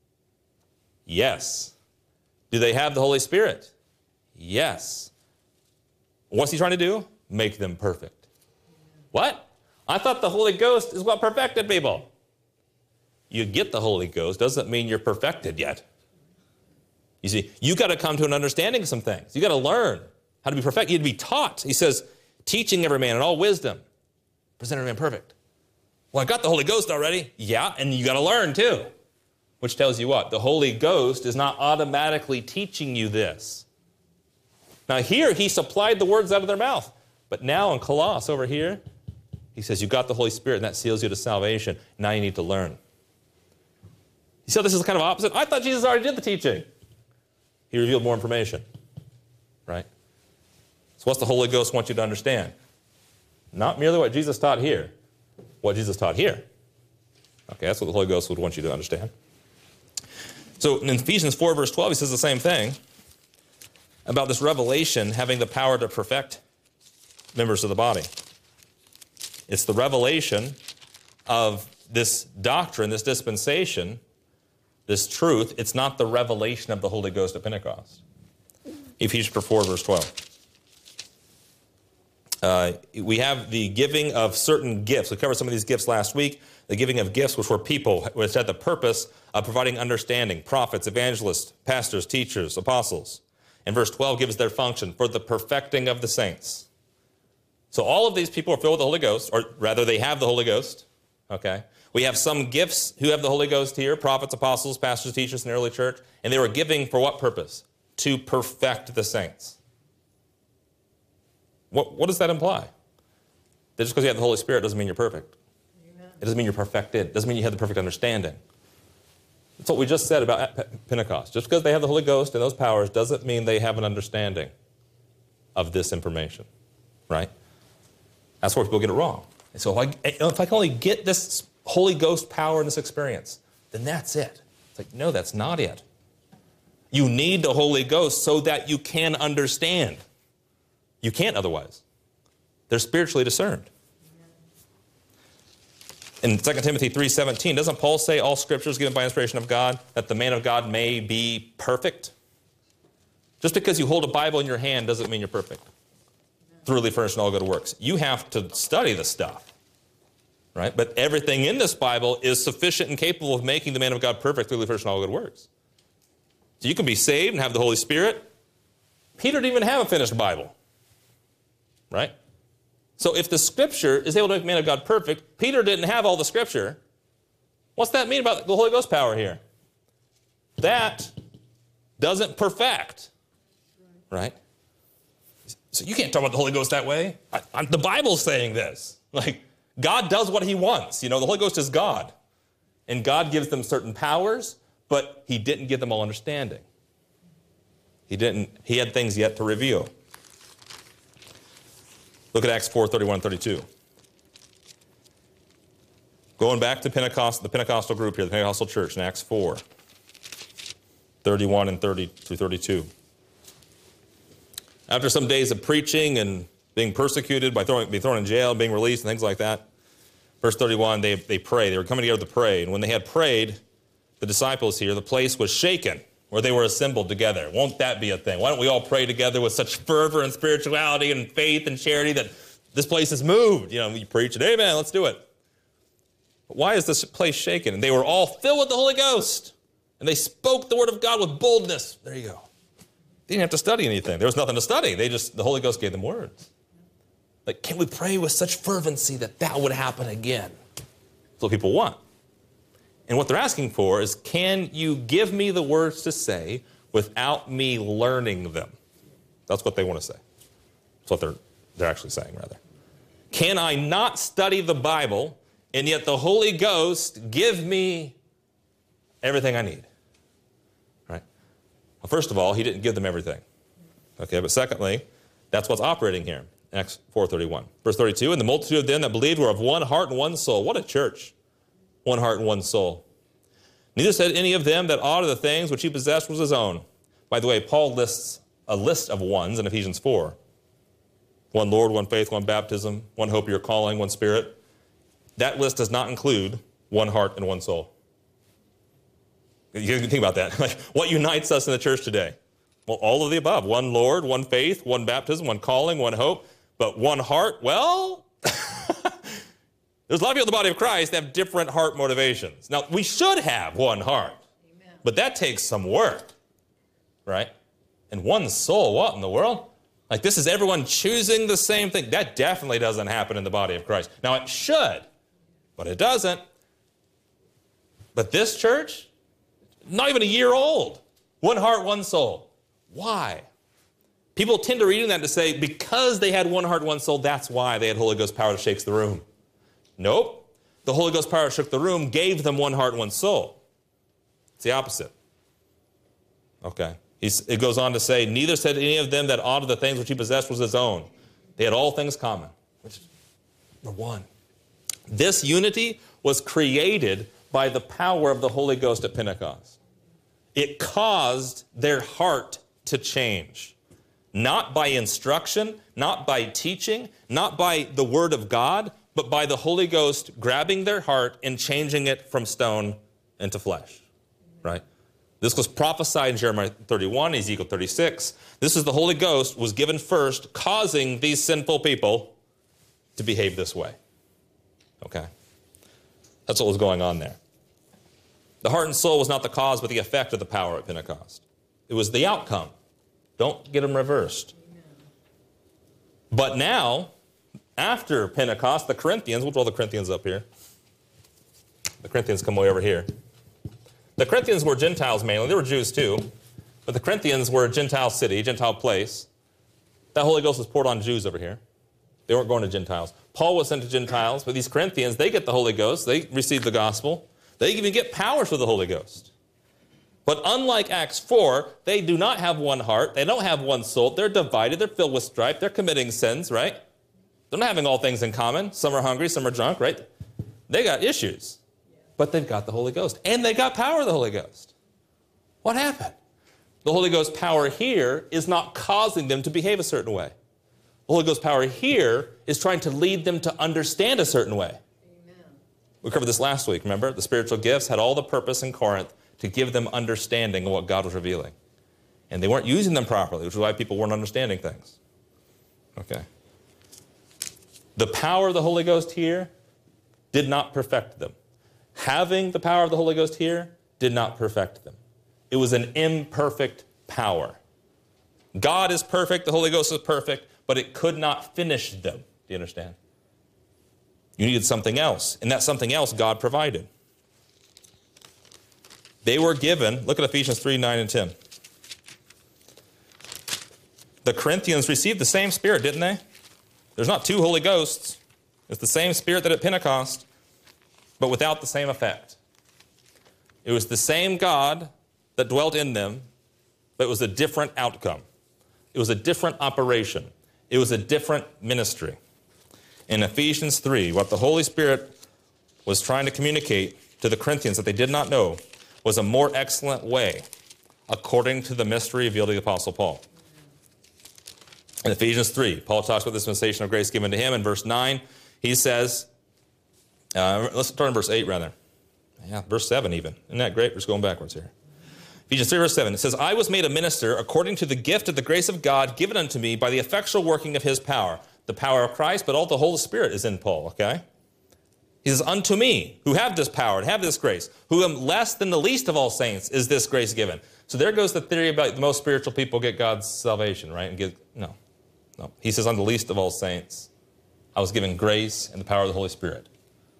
Yes. Do they have the Holy Spirit? Yes. What's he trying to do? Make them perfect. What? I thought the Holy Ghost is what perfected people. You get the Holy Ghost doesn't mean you're perfected yet. You see, you got to come to an understanding of some things. You got to learn how to be perfect. You have to be taught. He says, teaching every man in all wisdom, present every man perfect. Well, I got the Holy Ghost already. Yeah, and you got to learn too. Which tells you what? The Holy Ghost is not automatically teaching you this. Now here, he supplied the words out of their mouth. But now in Colossus over here, he says, you got the Holy Spirit, and that seals you to salvation. Now you need to learn. You see how this is kind of opposite? I thought Jesus already did the teaching. He revealed more information, right? So what's the Holy Ghost want you to understand? Not merely what Jesus taught here, what Jesus taught here. Okay, that's what the Holy Ghost would want you to understand. So in Ephesians 4, verse 12, he says the same thing about this revelation having the power to perfect members of the body. It's the revelation of this doctrine, this dispensation, this truth. It's not the revelation of the Holy Ghost at Pentecost. Ephesians 4, verse 12. We have the giving of certain gifts. We covered some of these gifts last week. The giving of gifts, which were people, which had the purpose of providing understanding. Prophets, evangelists, pastors, teachers, apostles. And verse 12 gives their function for the perfecting of the saints. So all of these people are filled with the Holy Ghost, or rather they have the Holy Ghost. Okay? We have some gifts who have the Holy Ghost here, prophets, apostles, pastors, teachers in the early church. And they were giving for what purpose? To perfect the saints. What does that imply? That just because you have the Holy Spirit doesn't mean you're perfect. Amen. It doesn't mean you're perfected. It doesn't mean you have the perfect understanding. That's what we just said about Pentecost. Just because they have the Holy Ghost and those powers doesn't mean they have an understanding of this information, right? That's where people get it wrong. And so if I can only get this Holy Ghost power and this experience, then that's it. It's like, no, that's not it. You need the Holy Ghost so that you can understand. You can't otherwise. They're spiritually discerned. In 2 Timothy 3:17, doesn't Paul say all Scripture is given by inspiration of God, that the man of God may be perfect? Just because you hold a Bible in your hand doesn't mean you're perfect. Thoroughly furnished in all good works. You have to study the stuff, right? But everything in this Bible is sufficient and capable of making the man of God perfect, thoroughly furnished in all good works. So you can be saved and have the Holy Spirit. Peter didn't even have a finished Bible, right? So if the Scripture is able to make the man of God perfect, Peter didn't have all the Scripture. What's that mean about the Holy Ghost power here? That doesn't perfect, right? So you can't talk about the Holy Ghost that way. The Bible's saying this. Like, God does what he wants. You know, the Holy Ghost is God. And God gives them certain powers, but he didn't give them all understanding. He had things yet to reveal. Look at Acts 4:31 and 32. Going back to Pentecost, the Pentecostal group here, the Pentecostal church in Acts 4:31 and 30 through 32. After some days of preaching and being persecuted by being thrown in jail, being released and things like that, verse 31, they pray. They were coming together to pray. And when they had prayed, the disciples here, the place was shaken where they were assembled together. Won't that be a thing? Why don't we all pray together with such fervor and spirituality and faith and charity that this place is moved? You know, you preach it, amen, let's do it. But why is this place shaken? And they were all filled with the Holy Ghost. And they spoke the word of God with boldness. There you go. They didn't have to study anything. There was nothing to study. The Holy Ghost gave them words. Like, can we pray with such fervency that would happen again? That's what people want. And what they're asking for is, can you give me the words to say without me learning them? That's what they want to say. That's what they're actually saying, rather. Can I not study the Bible, and yet the Holy Ghost give me everything I need? Right? Well, first of all, he didn't give them everything. Okay, but secondly, that's what's operating here. Acts 4:31. Verse 32, and the multitude of them that believed were of one heart and one soul. What a church. One heart and one soul. Neither said any of them that aught of the things which he possessed was his own. By the way, Paul lists a list of ones in Ephesians 4. One Lord, one faith, one baptism, one hope of your calling, one Spirit. That list does not include one heart and one soul. You can think about that. Like, what unites us in the church today? Well, all of the above. One Lord, one faith, one baptism, one calling, one hope. But one heart, well, there's a lot of people in the body of Christ that have different heart motivations. Now, we should have one heart. Amen. But that takes some work, right? And one soul, what in the world? Like, this is everyone choosing the same thing. That definitely doesn't happen in the body of Christ. Now, it should. But it doesn't. But this church, not even a year old. One heart, one soul. Why? People tend to read that to say, because they had one heart, one soul, that's why they had Holy Ghost power that shakes the room. Nope. The Holy Ghost power that shook the room gave them one heart, one soul. It's the opposite. Okay. It goes on to say, neither said any of them that aught of the things which he possessed was his own. They had all things common, which were one. This unity was created by the power of the Holy Ghost at Pentecost. It caused their heart to change. Not by instruction, not by teaching, not by the Word of God, but by the Holy Ghost grabbing their heart and changing it from stone into flesh. Right? This was prophesied in Jeremiah 31, Ezekiel 36. This is the Holy Ghost was given first, causing these sinful people to behave this way. Okay? That's what was going on there. The heart and soul was not the cause, but the effect of the power at Pentecost. It was the outcome. Don't get them reversed. But now, after Pentecost, the Corinthians, we'll draw the Corinthians up here. The Corinthians come way over here. The Corinthians were Gentiles mainly. They were Jews too. But the Corinthians were a Gentile city, Gentile place. That Holy Ghost was poured on Jews over here. They weren't going to Gentiles. Paul was sent to Gentiles, but these Corinthians, they get the Holy Ghost. They receive the gospel. They even get power through the Holy Ghost. But unlike Acts 4, they do not have one heart. They don't have one soul. They're divided. They're filled with strife. They're committing sins, right? They're not having all things in common. Some are hungry, some are drunk, right? They got issues. But they've got the Holy Ghost. And they got power of the Holy Ghost. What happened? The Holy Ghost power here is not causing them to behave a certain way. The Holy Ghost power here is trying to lead them to understand a certain way. Amen. We covered this last week, remember? The spiritual gifts had all the purpose in Corinth to give them understanding of what God was revealing. And they weren't using them properly, which is why people weren't understanding things. Okay. The power of the Holy Ghost here did not perfect them. Having the power of the Holy Ghost here did not perfect them. It was an imperfect power. God is perfect, the Holy Ghost is perfect, but it could not finish them. Do you understand? You needed something else, and that something else God provided. They were given, look at Ephesians 3, 9, and 10. The Corinthians received the same Spirit, didn't they? There's not two Holy Ghosts. It's the same Spirit that at Pentecost, but without the same effect. It was the same God that dwelt in them, but it was a different outcome. It was a different operation. It was a different ministry. In Ephesians 3, what the Holy Spirit was trying to communicate to the Corinthians that they did not know was a more excellent way, according to the mystery revealed to the Apostle Paul. In Ephesians 3, Paul talks about the dispensation of grace given to him. In verse 9, he says, let's start in verse 8 rather. Yeah, verse 7 even. Isn't that great? We're just going backwards here. Ephesians 3, verse 7, it says, I was made a minister according to the gift of the grace of God given unto me by the effectual working of his power. The power of Christ, but all the Holy Spirit is in Paul, okay? He says, unto me, who have this power and have this grace, who am less than the least of all saints, is this grace given. So there goes the theory about the most spiritual people get God's salvation, right? No. He says, I'm the least of all saints. I was given grace and the power of the Holy Spirit.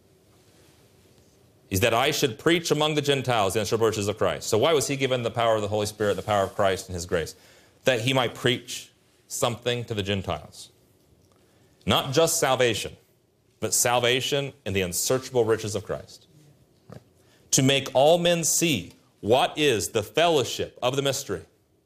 Is that I should preach among the Gentiles the essential virtues of Christ. So why was he given the power of the Holy Spirit, the power of Christ and his grace? That he might preach something to the Gentiles. Not just salvation, but salvation and the unsearchable riches of Christ. Right? To make all men see what is the fellowship of the mystery.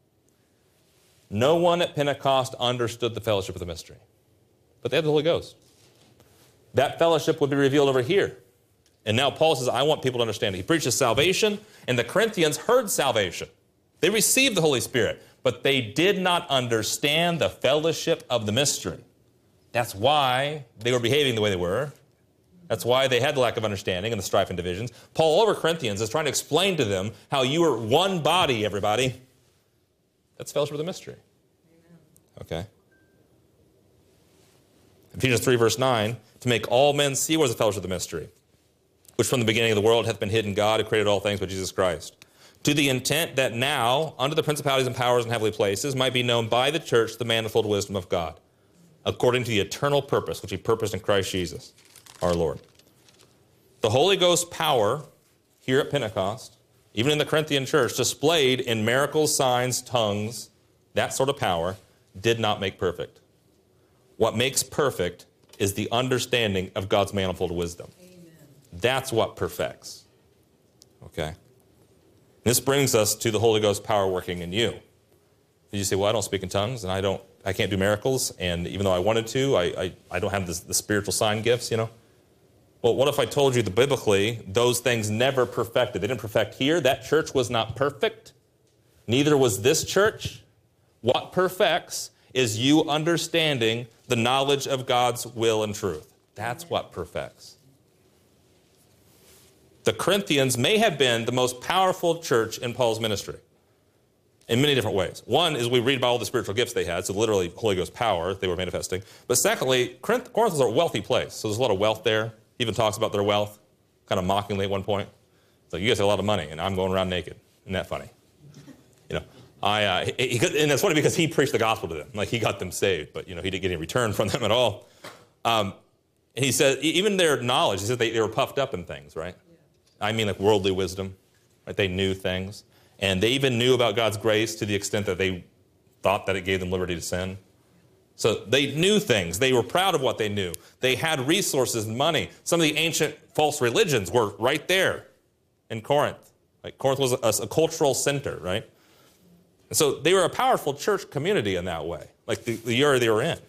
No one at Pentecost understood the fellowship of the mystery. But they had the Holy Ghost. That fellowship would be revealed over here. And now Paul says, I want people to understand it. He preaches salvation, and the Corinthians heard salvation. They received the Holy Spirit, but they did not understand the fellowship of the mystery. That's why they were behaving the way they were. That's why they had the lack of understanding and the strife and divisions. Paul, all over Corinthians, is trying to explain to them how you are one body, everybody. That's fellowship of the mystery. Okay. Ephesians 3, verse 9, to make all men see what is the fellowship of the mystery, which from the beginning of the world hath been hidden God, who created all things by Jesus Christ, to the intent that now, under the principalities and powers in heavenly places, might be known by the church the manifold wisdom of God, according to the eternal purpose which he purposed in Christ Jesus, our Lord. The Holy Ghost power here at Pentecost, even in the Corinthian church, displayed in miracles, signs, tongues, that sort of power, did not make perfect. What makes perfect is the understanding of God's manifold wisdom. Amen. That's what perfects. Okay? This brings us to the Holy Ghost power working in you. You say, well, I don't speak in tongues, and I can't do miracles, and even though I wanted to, I don't have the spiritual sign gifts, you know? Well, what if I told you that biblically those things never perfected? They didn't perfect here. That church was not perfect. Neither was this church. What perfects is you understanding the knowledge of God's will and truth. That's what perfects. The Corinthians may have been the most powerful church in Paul's ministry in many different ways. One is we read about all the spiritual gifts they had, so literally Holy Ghost power they were manifesting. But secondly, Corinth was a wealthy place, so there's a lot of wealth there. He even talks about their wealth, kind of mockingly at one point. It's like, you guys have a lot of money, and I'm going around naked. Isn't that funny? You know, and it's funny because he preached the gospel to them. Like, he got them saved, but, you know, he didn't get any return from them at all. And he said, even their knowledge, he said they were puffed up in things, right? Yeah. I mean, like worldly wisdom, right? They knew things. And they even knew about God's grace to the extent that they thought that it gave them liberty to sin. So they knew things. They were proud of what they knew. They had resources and money. Some of the ancient false religions were right there in Corinth. Like, Corinth was a cultural center, right? And so they were a powerful church community in that way, like the area they were in.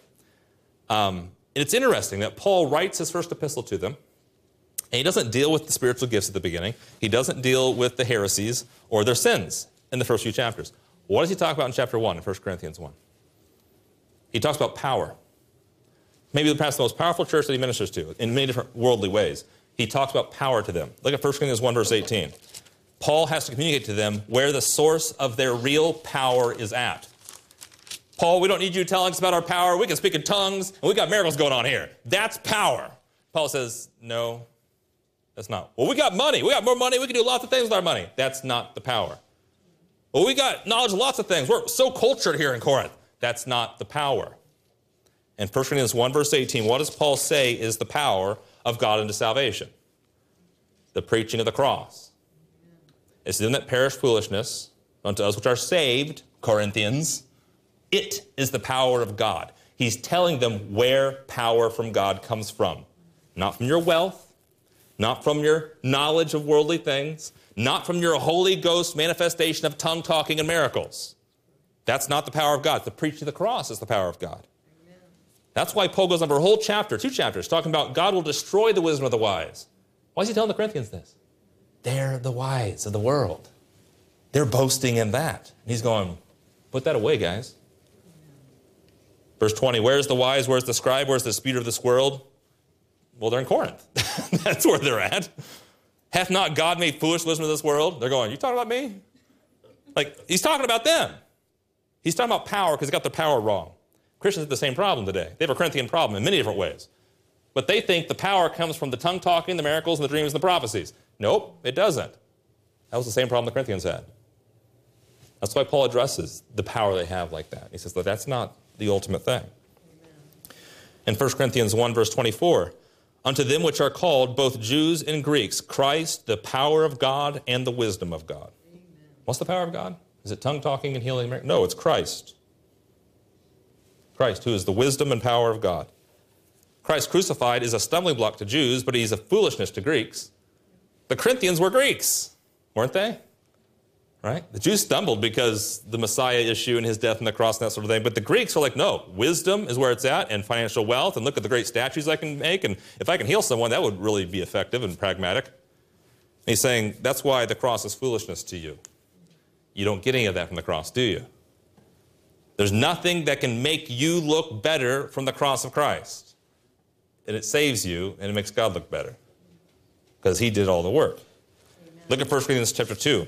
And it's interesting that Paul writes his first epistle to them, and he doesn't deal with the spiritual gifts at the beginning. He doesn't deal with the heresies or their sins in the first few chapters. What does he talk about in chapter 1, in 1 Corinthians 1? He talks about power. Maybe perhaps the most powerful church that he ministers to in many different worldly ways. He talks about power to them. Look at 1 Corinthians 1, verse 18. Paul has to communicate to them where the source of their real power is at. Paul, we don't need you telling us about our power. We can speak in tongues, and we got miracles going on here. That's power. Paul says, no, that's not. Well, we got money. We got more money. We can do lots of things with our money. That's not the power. Well, we got knowledge of lots of things. We're so cultured here in Corinth. That's not the power. In 1 Corinthians 1, verse 18, what does Paul say is the power of God unto salvation? The preaching of the cross. It's them that perish foolishness, unto us which are saved, Corinthians. It is the power of God. He's telling them where power from God comes from. Not from your wealth, not from your knowledge of worldly things, not from your Holy Ghost manifestation of tongue talking and miracles. That's not the power of God. The preaching of the cross is the power of God. Amen. That's why Paul goes on for a whole chapter, 2 chapters, talking about God will destroy the wisdom of the wise. Why is he telling the Corinthians this? They're the wise of the world. They're boasting in that. And he's going, put that away, guys. Verse 20, where's the wise? Where's the scribe? Where's the disputer of this world? Well, they're in Corinth. That's where they're at. Hath not God made foolish wisdom of this world? They're going, you talking about me? Like, he's talking about them. He's talking about power because they got their power wrong. Christians have the same problem today. They have a Corinthian problem in many different ways. But they think the power comes from the tongue talking, the miracles, and the dreams and the prophecies. Nope, it doesn't. That was the same problem the Corinthians had. That's why Paul addresses the power they have like that. He says that that's not the ultimate thing. Amen. In 1 Corinthians 1, verse 24, unto them which are called, both Jews and Greeks, Christ, the power of God and the wisdom of God. Amen. What's the power of God? Is it tongue talking and healing? No, it's Christ. Christ, who is the wisdom and power of God. Christ crucified is a stumbling block to Jews, but he's a foolishness to Greeks. The Corinthians were Greeks, weren't they? Right? The Jews stumbled because the Messiah issue and his death on the cross and that sort of thing. But the Greeks are like, no, wisdom is where it's at, and financial wealth, and look at the great statues I can make, and if I can heal someone, that would really be effective and pragmatic. And he's saying, that's why the cross is foolishness to you. You don't get any of that from the cross, do you? There's nothing that can make you look better from the cross of Christ. And it saves you, and it makes God look better. Because he did all the work. Amen. Look at 1 Corinthians chapter 2.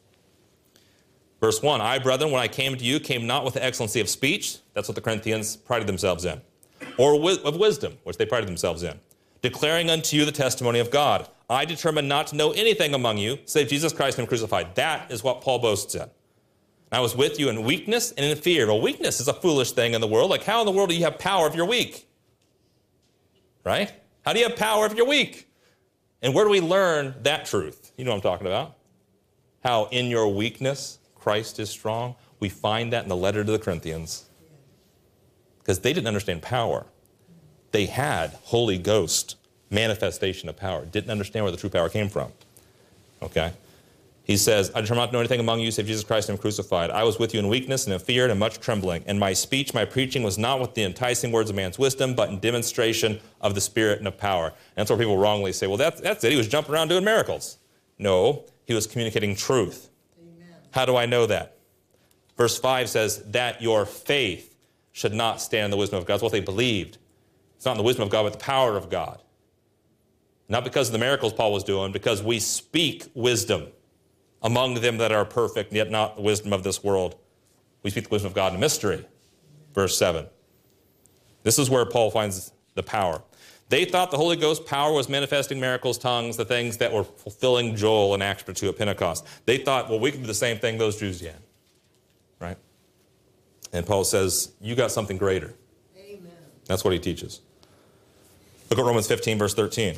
Verse 1, I, brethren, when I came to you, came not with the excellency of speech. That's what the Corinthians prided themselves in. Or of wisdom, which they prided themselves in. Declaring unto you the testimony of God. I determined not to know anything among you, save Jesus Christ and him crucified. That is what Paul boasts in. I was with you in weakness and in fear. Well, weakness is a foolish thing in the world. Like, how in the world do you have power if you're weak? Right? How do you have power if you're weak? And where do we learn that truth? You know what I'm talking about. How in your weakness, Christ is strong. We find that in the letter to the Corinthians. Because they didn't understand power. They had Holy Ghost manifestation of power. Didn't understand where the true power came from. Okay? He says, I determined not to know anything among you save Jesus Christ and him crucified. I was with you in weakness and in fear and in much trembling. And my speech, my preaching was not with the enticing words of man's wisdom, but in demonstration of the Spirit and of power. And that's where people wrongly say, well, that's it. He was jumping around doing miracles. No, he was communicating truth. Amen. How do I know that? Verse 5 says that your faith should not stand in the wisdom of God. It's what they believed. It's not in the wisdom of God, but the power of God. Not because of the miracles Paul was doing, because we speak wisdom among them that are perfect, yet not the wisdom of this world. We speak the wisdom of God in mystery. Verse 7. This is where Paul finds the power. They thought the Holy Ghost power was manifesting miracles, tongues, the things that were fulfilling Joel in Acts 2 at Pentecost. They thought, well, we can do the same thing those Jews did. Right? And Paul says, you got something greater. Amen. That's what he teaches. Look at Romans 15, verse 13.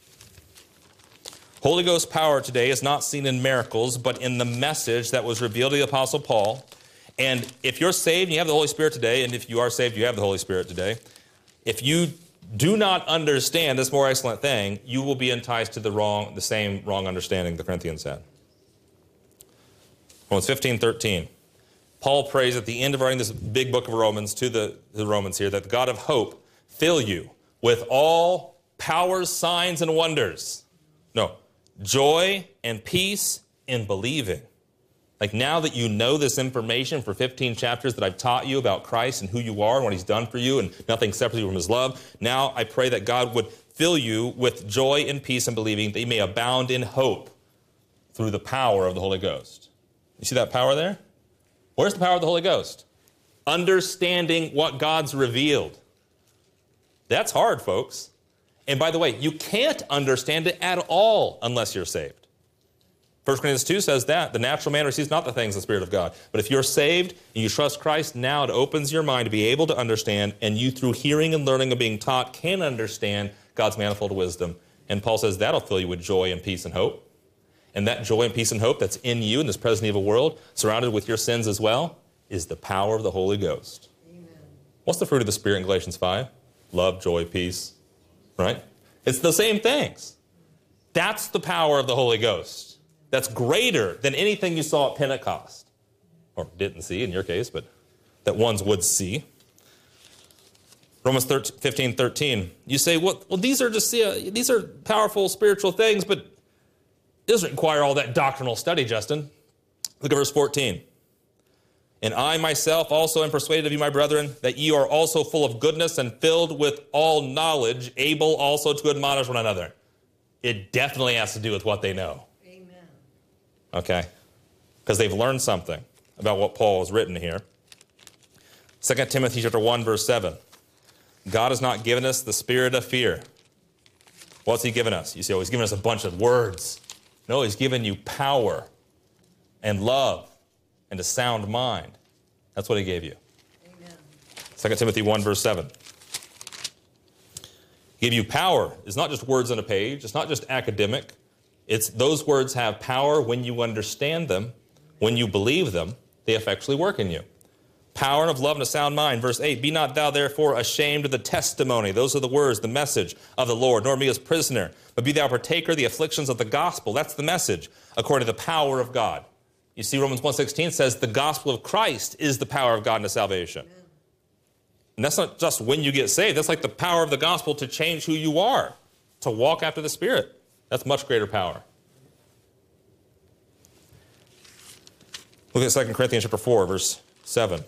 Holy Ghost power today is not seen in miracles, but in the message that was revealed to the Apostle Paul. And if you're saved and you have the Holy Spirit today, and if you are saved, you have the Holy Spirit today, if you do not understand this more excellent thing, you will be enticed to the same wrong understanding the Corinthians had. Romans 15:13. Paul prays at the end of writing this big book of Romans to the Romans here that the God of hope fill you with all powers, signs, and wonders. No, joy and peace in believing. Like now that you know this information for 15 chapters that I've taught you about Christ and who you are and what he's done for you and nothing separates you from his love, now I pray that God would fill you with joy and peace in believing that you may abound in hope through the power of the Holy Ghost. You see that power there? Where's the power of the Holy Ghost? Understanding what God's revealed. That's hard, folks. And by the way, you can't understand it at all unless you're saved. 1 Corinthians 2 says that. The natural man receives not the things of the Spirit of God. But if you're saved and you trust Christ, now it opens your mind to be able to understand, and you through hearing and learning and being taught can understand God's manifold wisdom. And Paul says that'll fill you with joy and peace and hope. And that joy and peace and hope that's in you in this present evil world, surrounded with your sins as well, is the power of the Holy Ghost. Amen. What's the fruit of the Spirit in Galatians 5? Love, joy, peace. Right? It's the same things. That's the power of the Holy Ghost. That's greater than anything you saw at Pentecost. Or didn't see in your case, but that ones would see. Romans 15:13. You say, well, these are powerful spiritual things, but it doesn't require all that doctrinal study, Justin. Look at verse 14. And I myself also am persuaded of you, my brethren, that ye are also full of goodness and filled with all knowledge, able also to admonish one another. It definitely has to do with what they know. Amen. Okay? Because they've learned something about what Paul has written here. 2 Timothy chapter 1, verse 7. God has not given us the spirit of fear. What's he given us? You say, oh, he's given us a bunch of words. No, he's given you power and love and a sound mind. That's what he gave you. Amen. 2 Timothy 1, verse 7. He gave you power. It's not just words on a page. It's not just academic. It's those words have power when you understand them, when you believe them, they effectually work in you. Power and of love and a sound mind. Verse 8, be not thou therefore ashamed of the testimony. Those are the words, the message of the Lord, nor me as prisoner, but be thou partaker of the afflictions of the gospel. That's the message, according to the power of God. You see, Romans 1:16 says the gospel of Christ is the power of God unto salvation. Amen. And that's not just when you get saved. That's like the power of the gospel to change who you are, to walk after the Spirit. That's much greater power. Look at 2 Corinthians chapter 4, verse 7.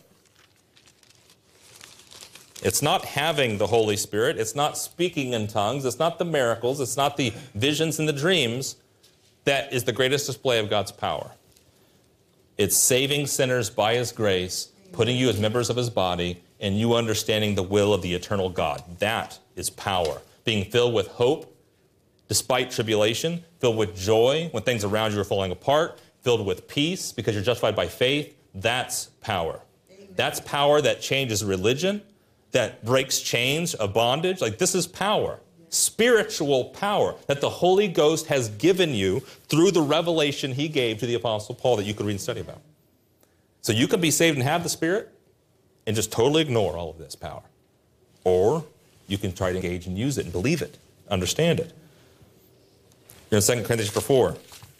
It's not having the Holy Spirit. It's not speaking in tongues. It's not the miracles. It's not the visions and the dreams that is the greatest display of God's power. It's saving sinners by his grace, putting you as members of his body, and you understanding the will of the eternal God. That is power. Being filled with hope despite tribulation, filled with joy when things around you are falling apart, filled with peace because you're justified by faith. That's power. Amen. That's power that changes religion, that breaks chains of bondage. Like, this is power. Yes. spiritual power that the Holy Ghost has given you through the revelation he gave to the Apostle Paul that you could read and study about. So you can be saved and have the Spirit and just totally ignore all of this power. Or you can try to engage and use it and believe it, understand it. You're in 2 Corinthians 4.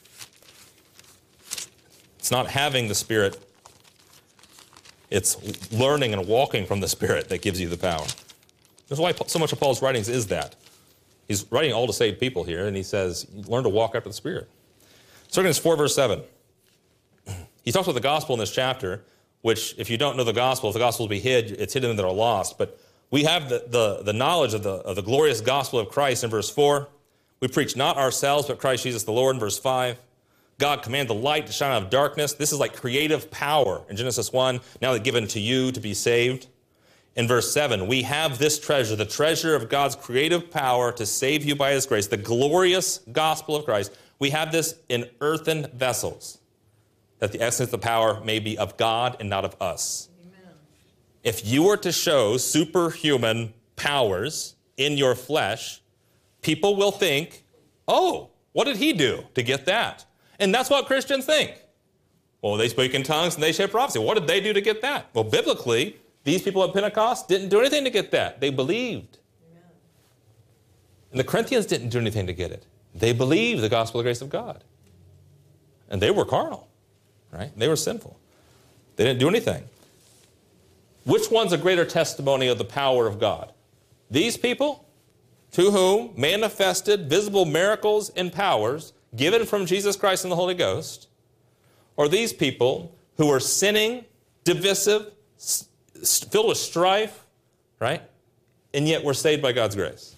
It's not having the Spirit. It's learning and walking from the Spirit that gives you the power. That's why so much of Paul's writings is that. He's writing all to saved people here, and he says, learn to walk after the Spirit. 2 Corinthians 4, verse 7. He talks about the gospel in this chapter, which, if you don't know the gospel, if the gospel be hid, it's hidden that are lost. But we have the knowledge of the glorious gospel of Christ in verse 4. We preach not ourselves, but Christ Jesus the Lord in verse 5. God commanded the light to shine out of darkness. This is like creative power in Genesis 1, now given to you to be saved. In verse 7, we have this treasure, the treasure of God's creative power to save you by his grace, the glorious gospel of Christ. We have this in earthen vessels, that the essence of the power may be of God and not of us. Amen. If you were to show superhuman powers in your flesh, people will think, oh, what did he do to get that? And that's what Christians think. Well, they speak in tongues and they share prophecy. What did they do to get that? Well, biblically, these people at Pentecost didn't do anything to get that. They believed. Amen. And the Corinthians didn't do anything to get it. They believed the gospel of the grace of God. And they were carnal, right? They were sinful. They didn't do anything. Which one's a greater testimony of the power of God? These people, to whom manifested visible miracles and powers given from Jesus Christ and the Holy Ghost, or these people who are sinning, divisive, filled with strife, right? And yet we're saved by God's grace.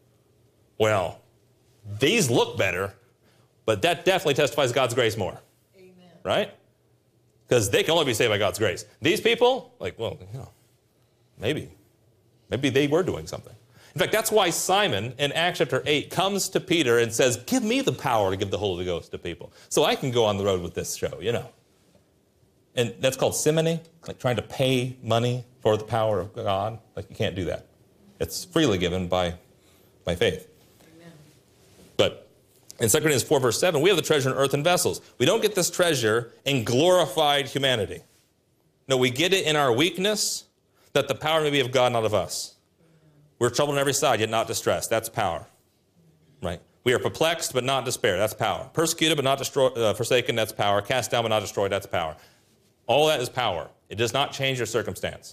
Well, these look better, but that definitely testifies God's grace more. Amen. Right? Because they can only be saved by God's grace. These people, like, well, you know, maybe they were doing something. In fact, that's why Simon in Acts chapter 8 comes to Peter and says, give me the power to give the Holy Ghost to people so I can go on the road with this show, you know. And that's called simony, like trying to pay money for the power of God. Like, you can't do that. It's freely given by faith. Amen. But in 2 Corinthians 4, verse 7, we have the treasure in earthen vessels. We don't get this treasure in glorified humanity. No, we get it in our weakness, that the power may be of God, not of us. We're troubled on every side, yet not distressed. That's power. Right? We are perplexed, but not despair. That's power. Persecuted, but not forsaken. That's power. Cast down, but not destroyed. That's power. All that is power. It does not change your circumstance.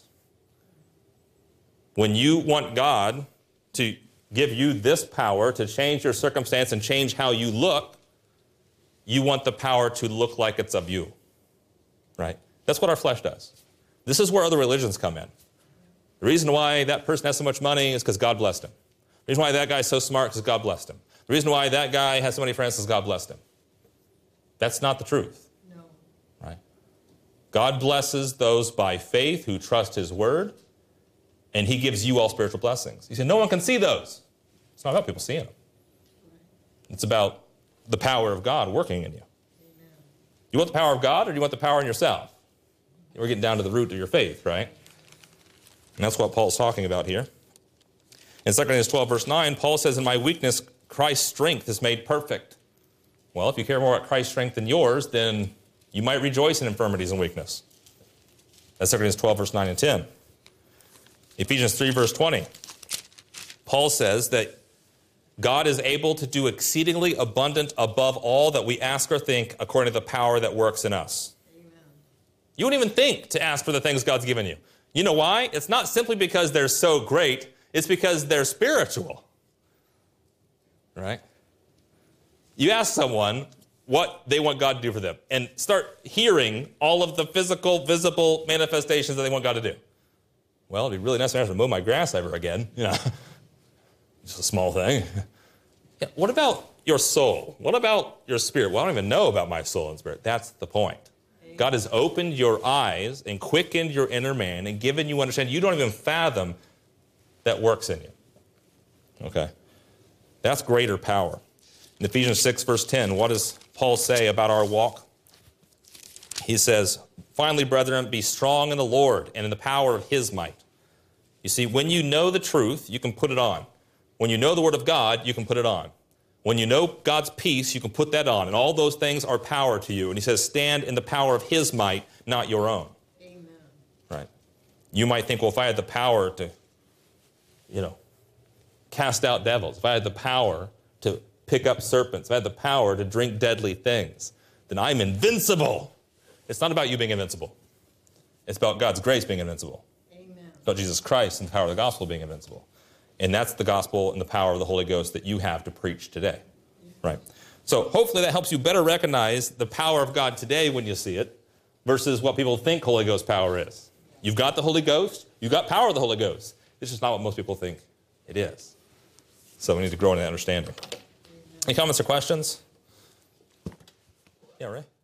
When you want God to give you this power to change your circumstance and change how you look, you want the power to look like it's of you. Right? That's what our flesh does. This is where other religions come in. The reason why that person has so much money is because God blessed him. The reason why that guy's so smart is because God blessed him. The reason why that guy has so many friends is God blessed him. That's not the truth. No. Right? God blesses those by faith who trust his word, and he gives you all spiritual blessings. He said, no one can see those. It's not about people seeing them. It's about the power of God working in you. Amen. You want the power of God, or do you want the power in yourself? We're getting down to the root of your faith, right? And that's what Paul's talking about here. In 2 Corinthians 12, verse 9, Paul says, in my weakness, Christ's strength is made perfect. Well, if you care more about Christ's strength than yours, then you might rejoice in infirmities and weakness. That's 2 Corinthians 12, verse 9 and 10. Ephesians 3, verse 20. Paul says that God is able to do exceedingly abundant above all that we ask or think according to the power that works in us. Amen. You wouldn't even think to ask for the things God's given you. You know why? It's not simply because they're so great. It's because they're spiritual. Right? You ask someone what they want God to do for them and start hearing all of the physical, visible manifestations that they want God to do. Well, it'd be really nice to have to mow my grass ever again. You know, just a small thing. Yeah, what about your soul? What about your spirit? Well, I don't even know about my soul and spirit. That's the point. God has opened your eyes and quickened your inner man and given you understanding you don't even fathom that works in you. Okay? That's greater power. In Ephesians 6, verse 10, what does Paul say about our walk? He says, finally, brethren, be strong in the Lord and in the power of his might. You see, when you know the truth, you can put it on. When you know the Word of God, you can put it on. When you know God's peace, you can put that on. And all those things are power to you. And he says, stand in the power of his might, not your own. Amen. Right? You might think, well, if I had the power to, cast out devils, if I had the power to pick up serpents, if I had the power to drink deadly things, then I'm invincible. It's not about you being invincible. It's about God's grace being invincible. Amen. It's about Jesus Christ and the power of the gospel being invincible. And that's the gospel and the power of the Holy Ghost that you have to preach today. Right? So hopefully that helps you better recognize the power of God today when you see it versus what people think Holy Ghost power is. You've got the Holy Ghost. You've got power of the Holy Ghost. It's just not what most people think it is. So we need to grow in that understanding. Any comments or questions? Yeah, Ray?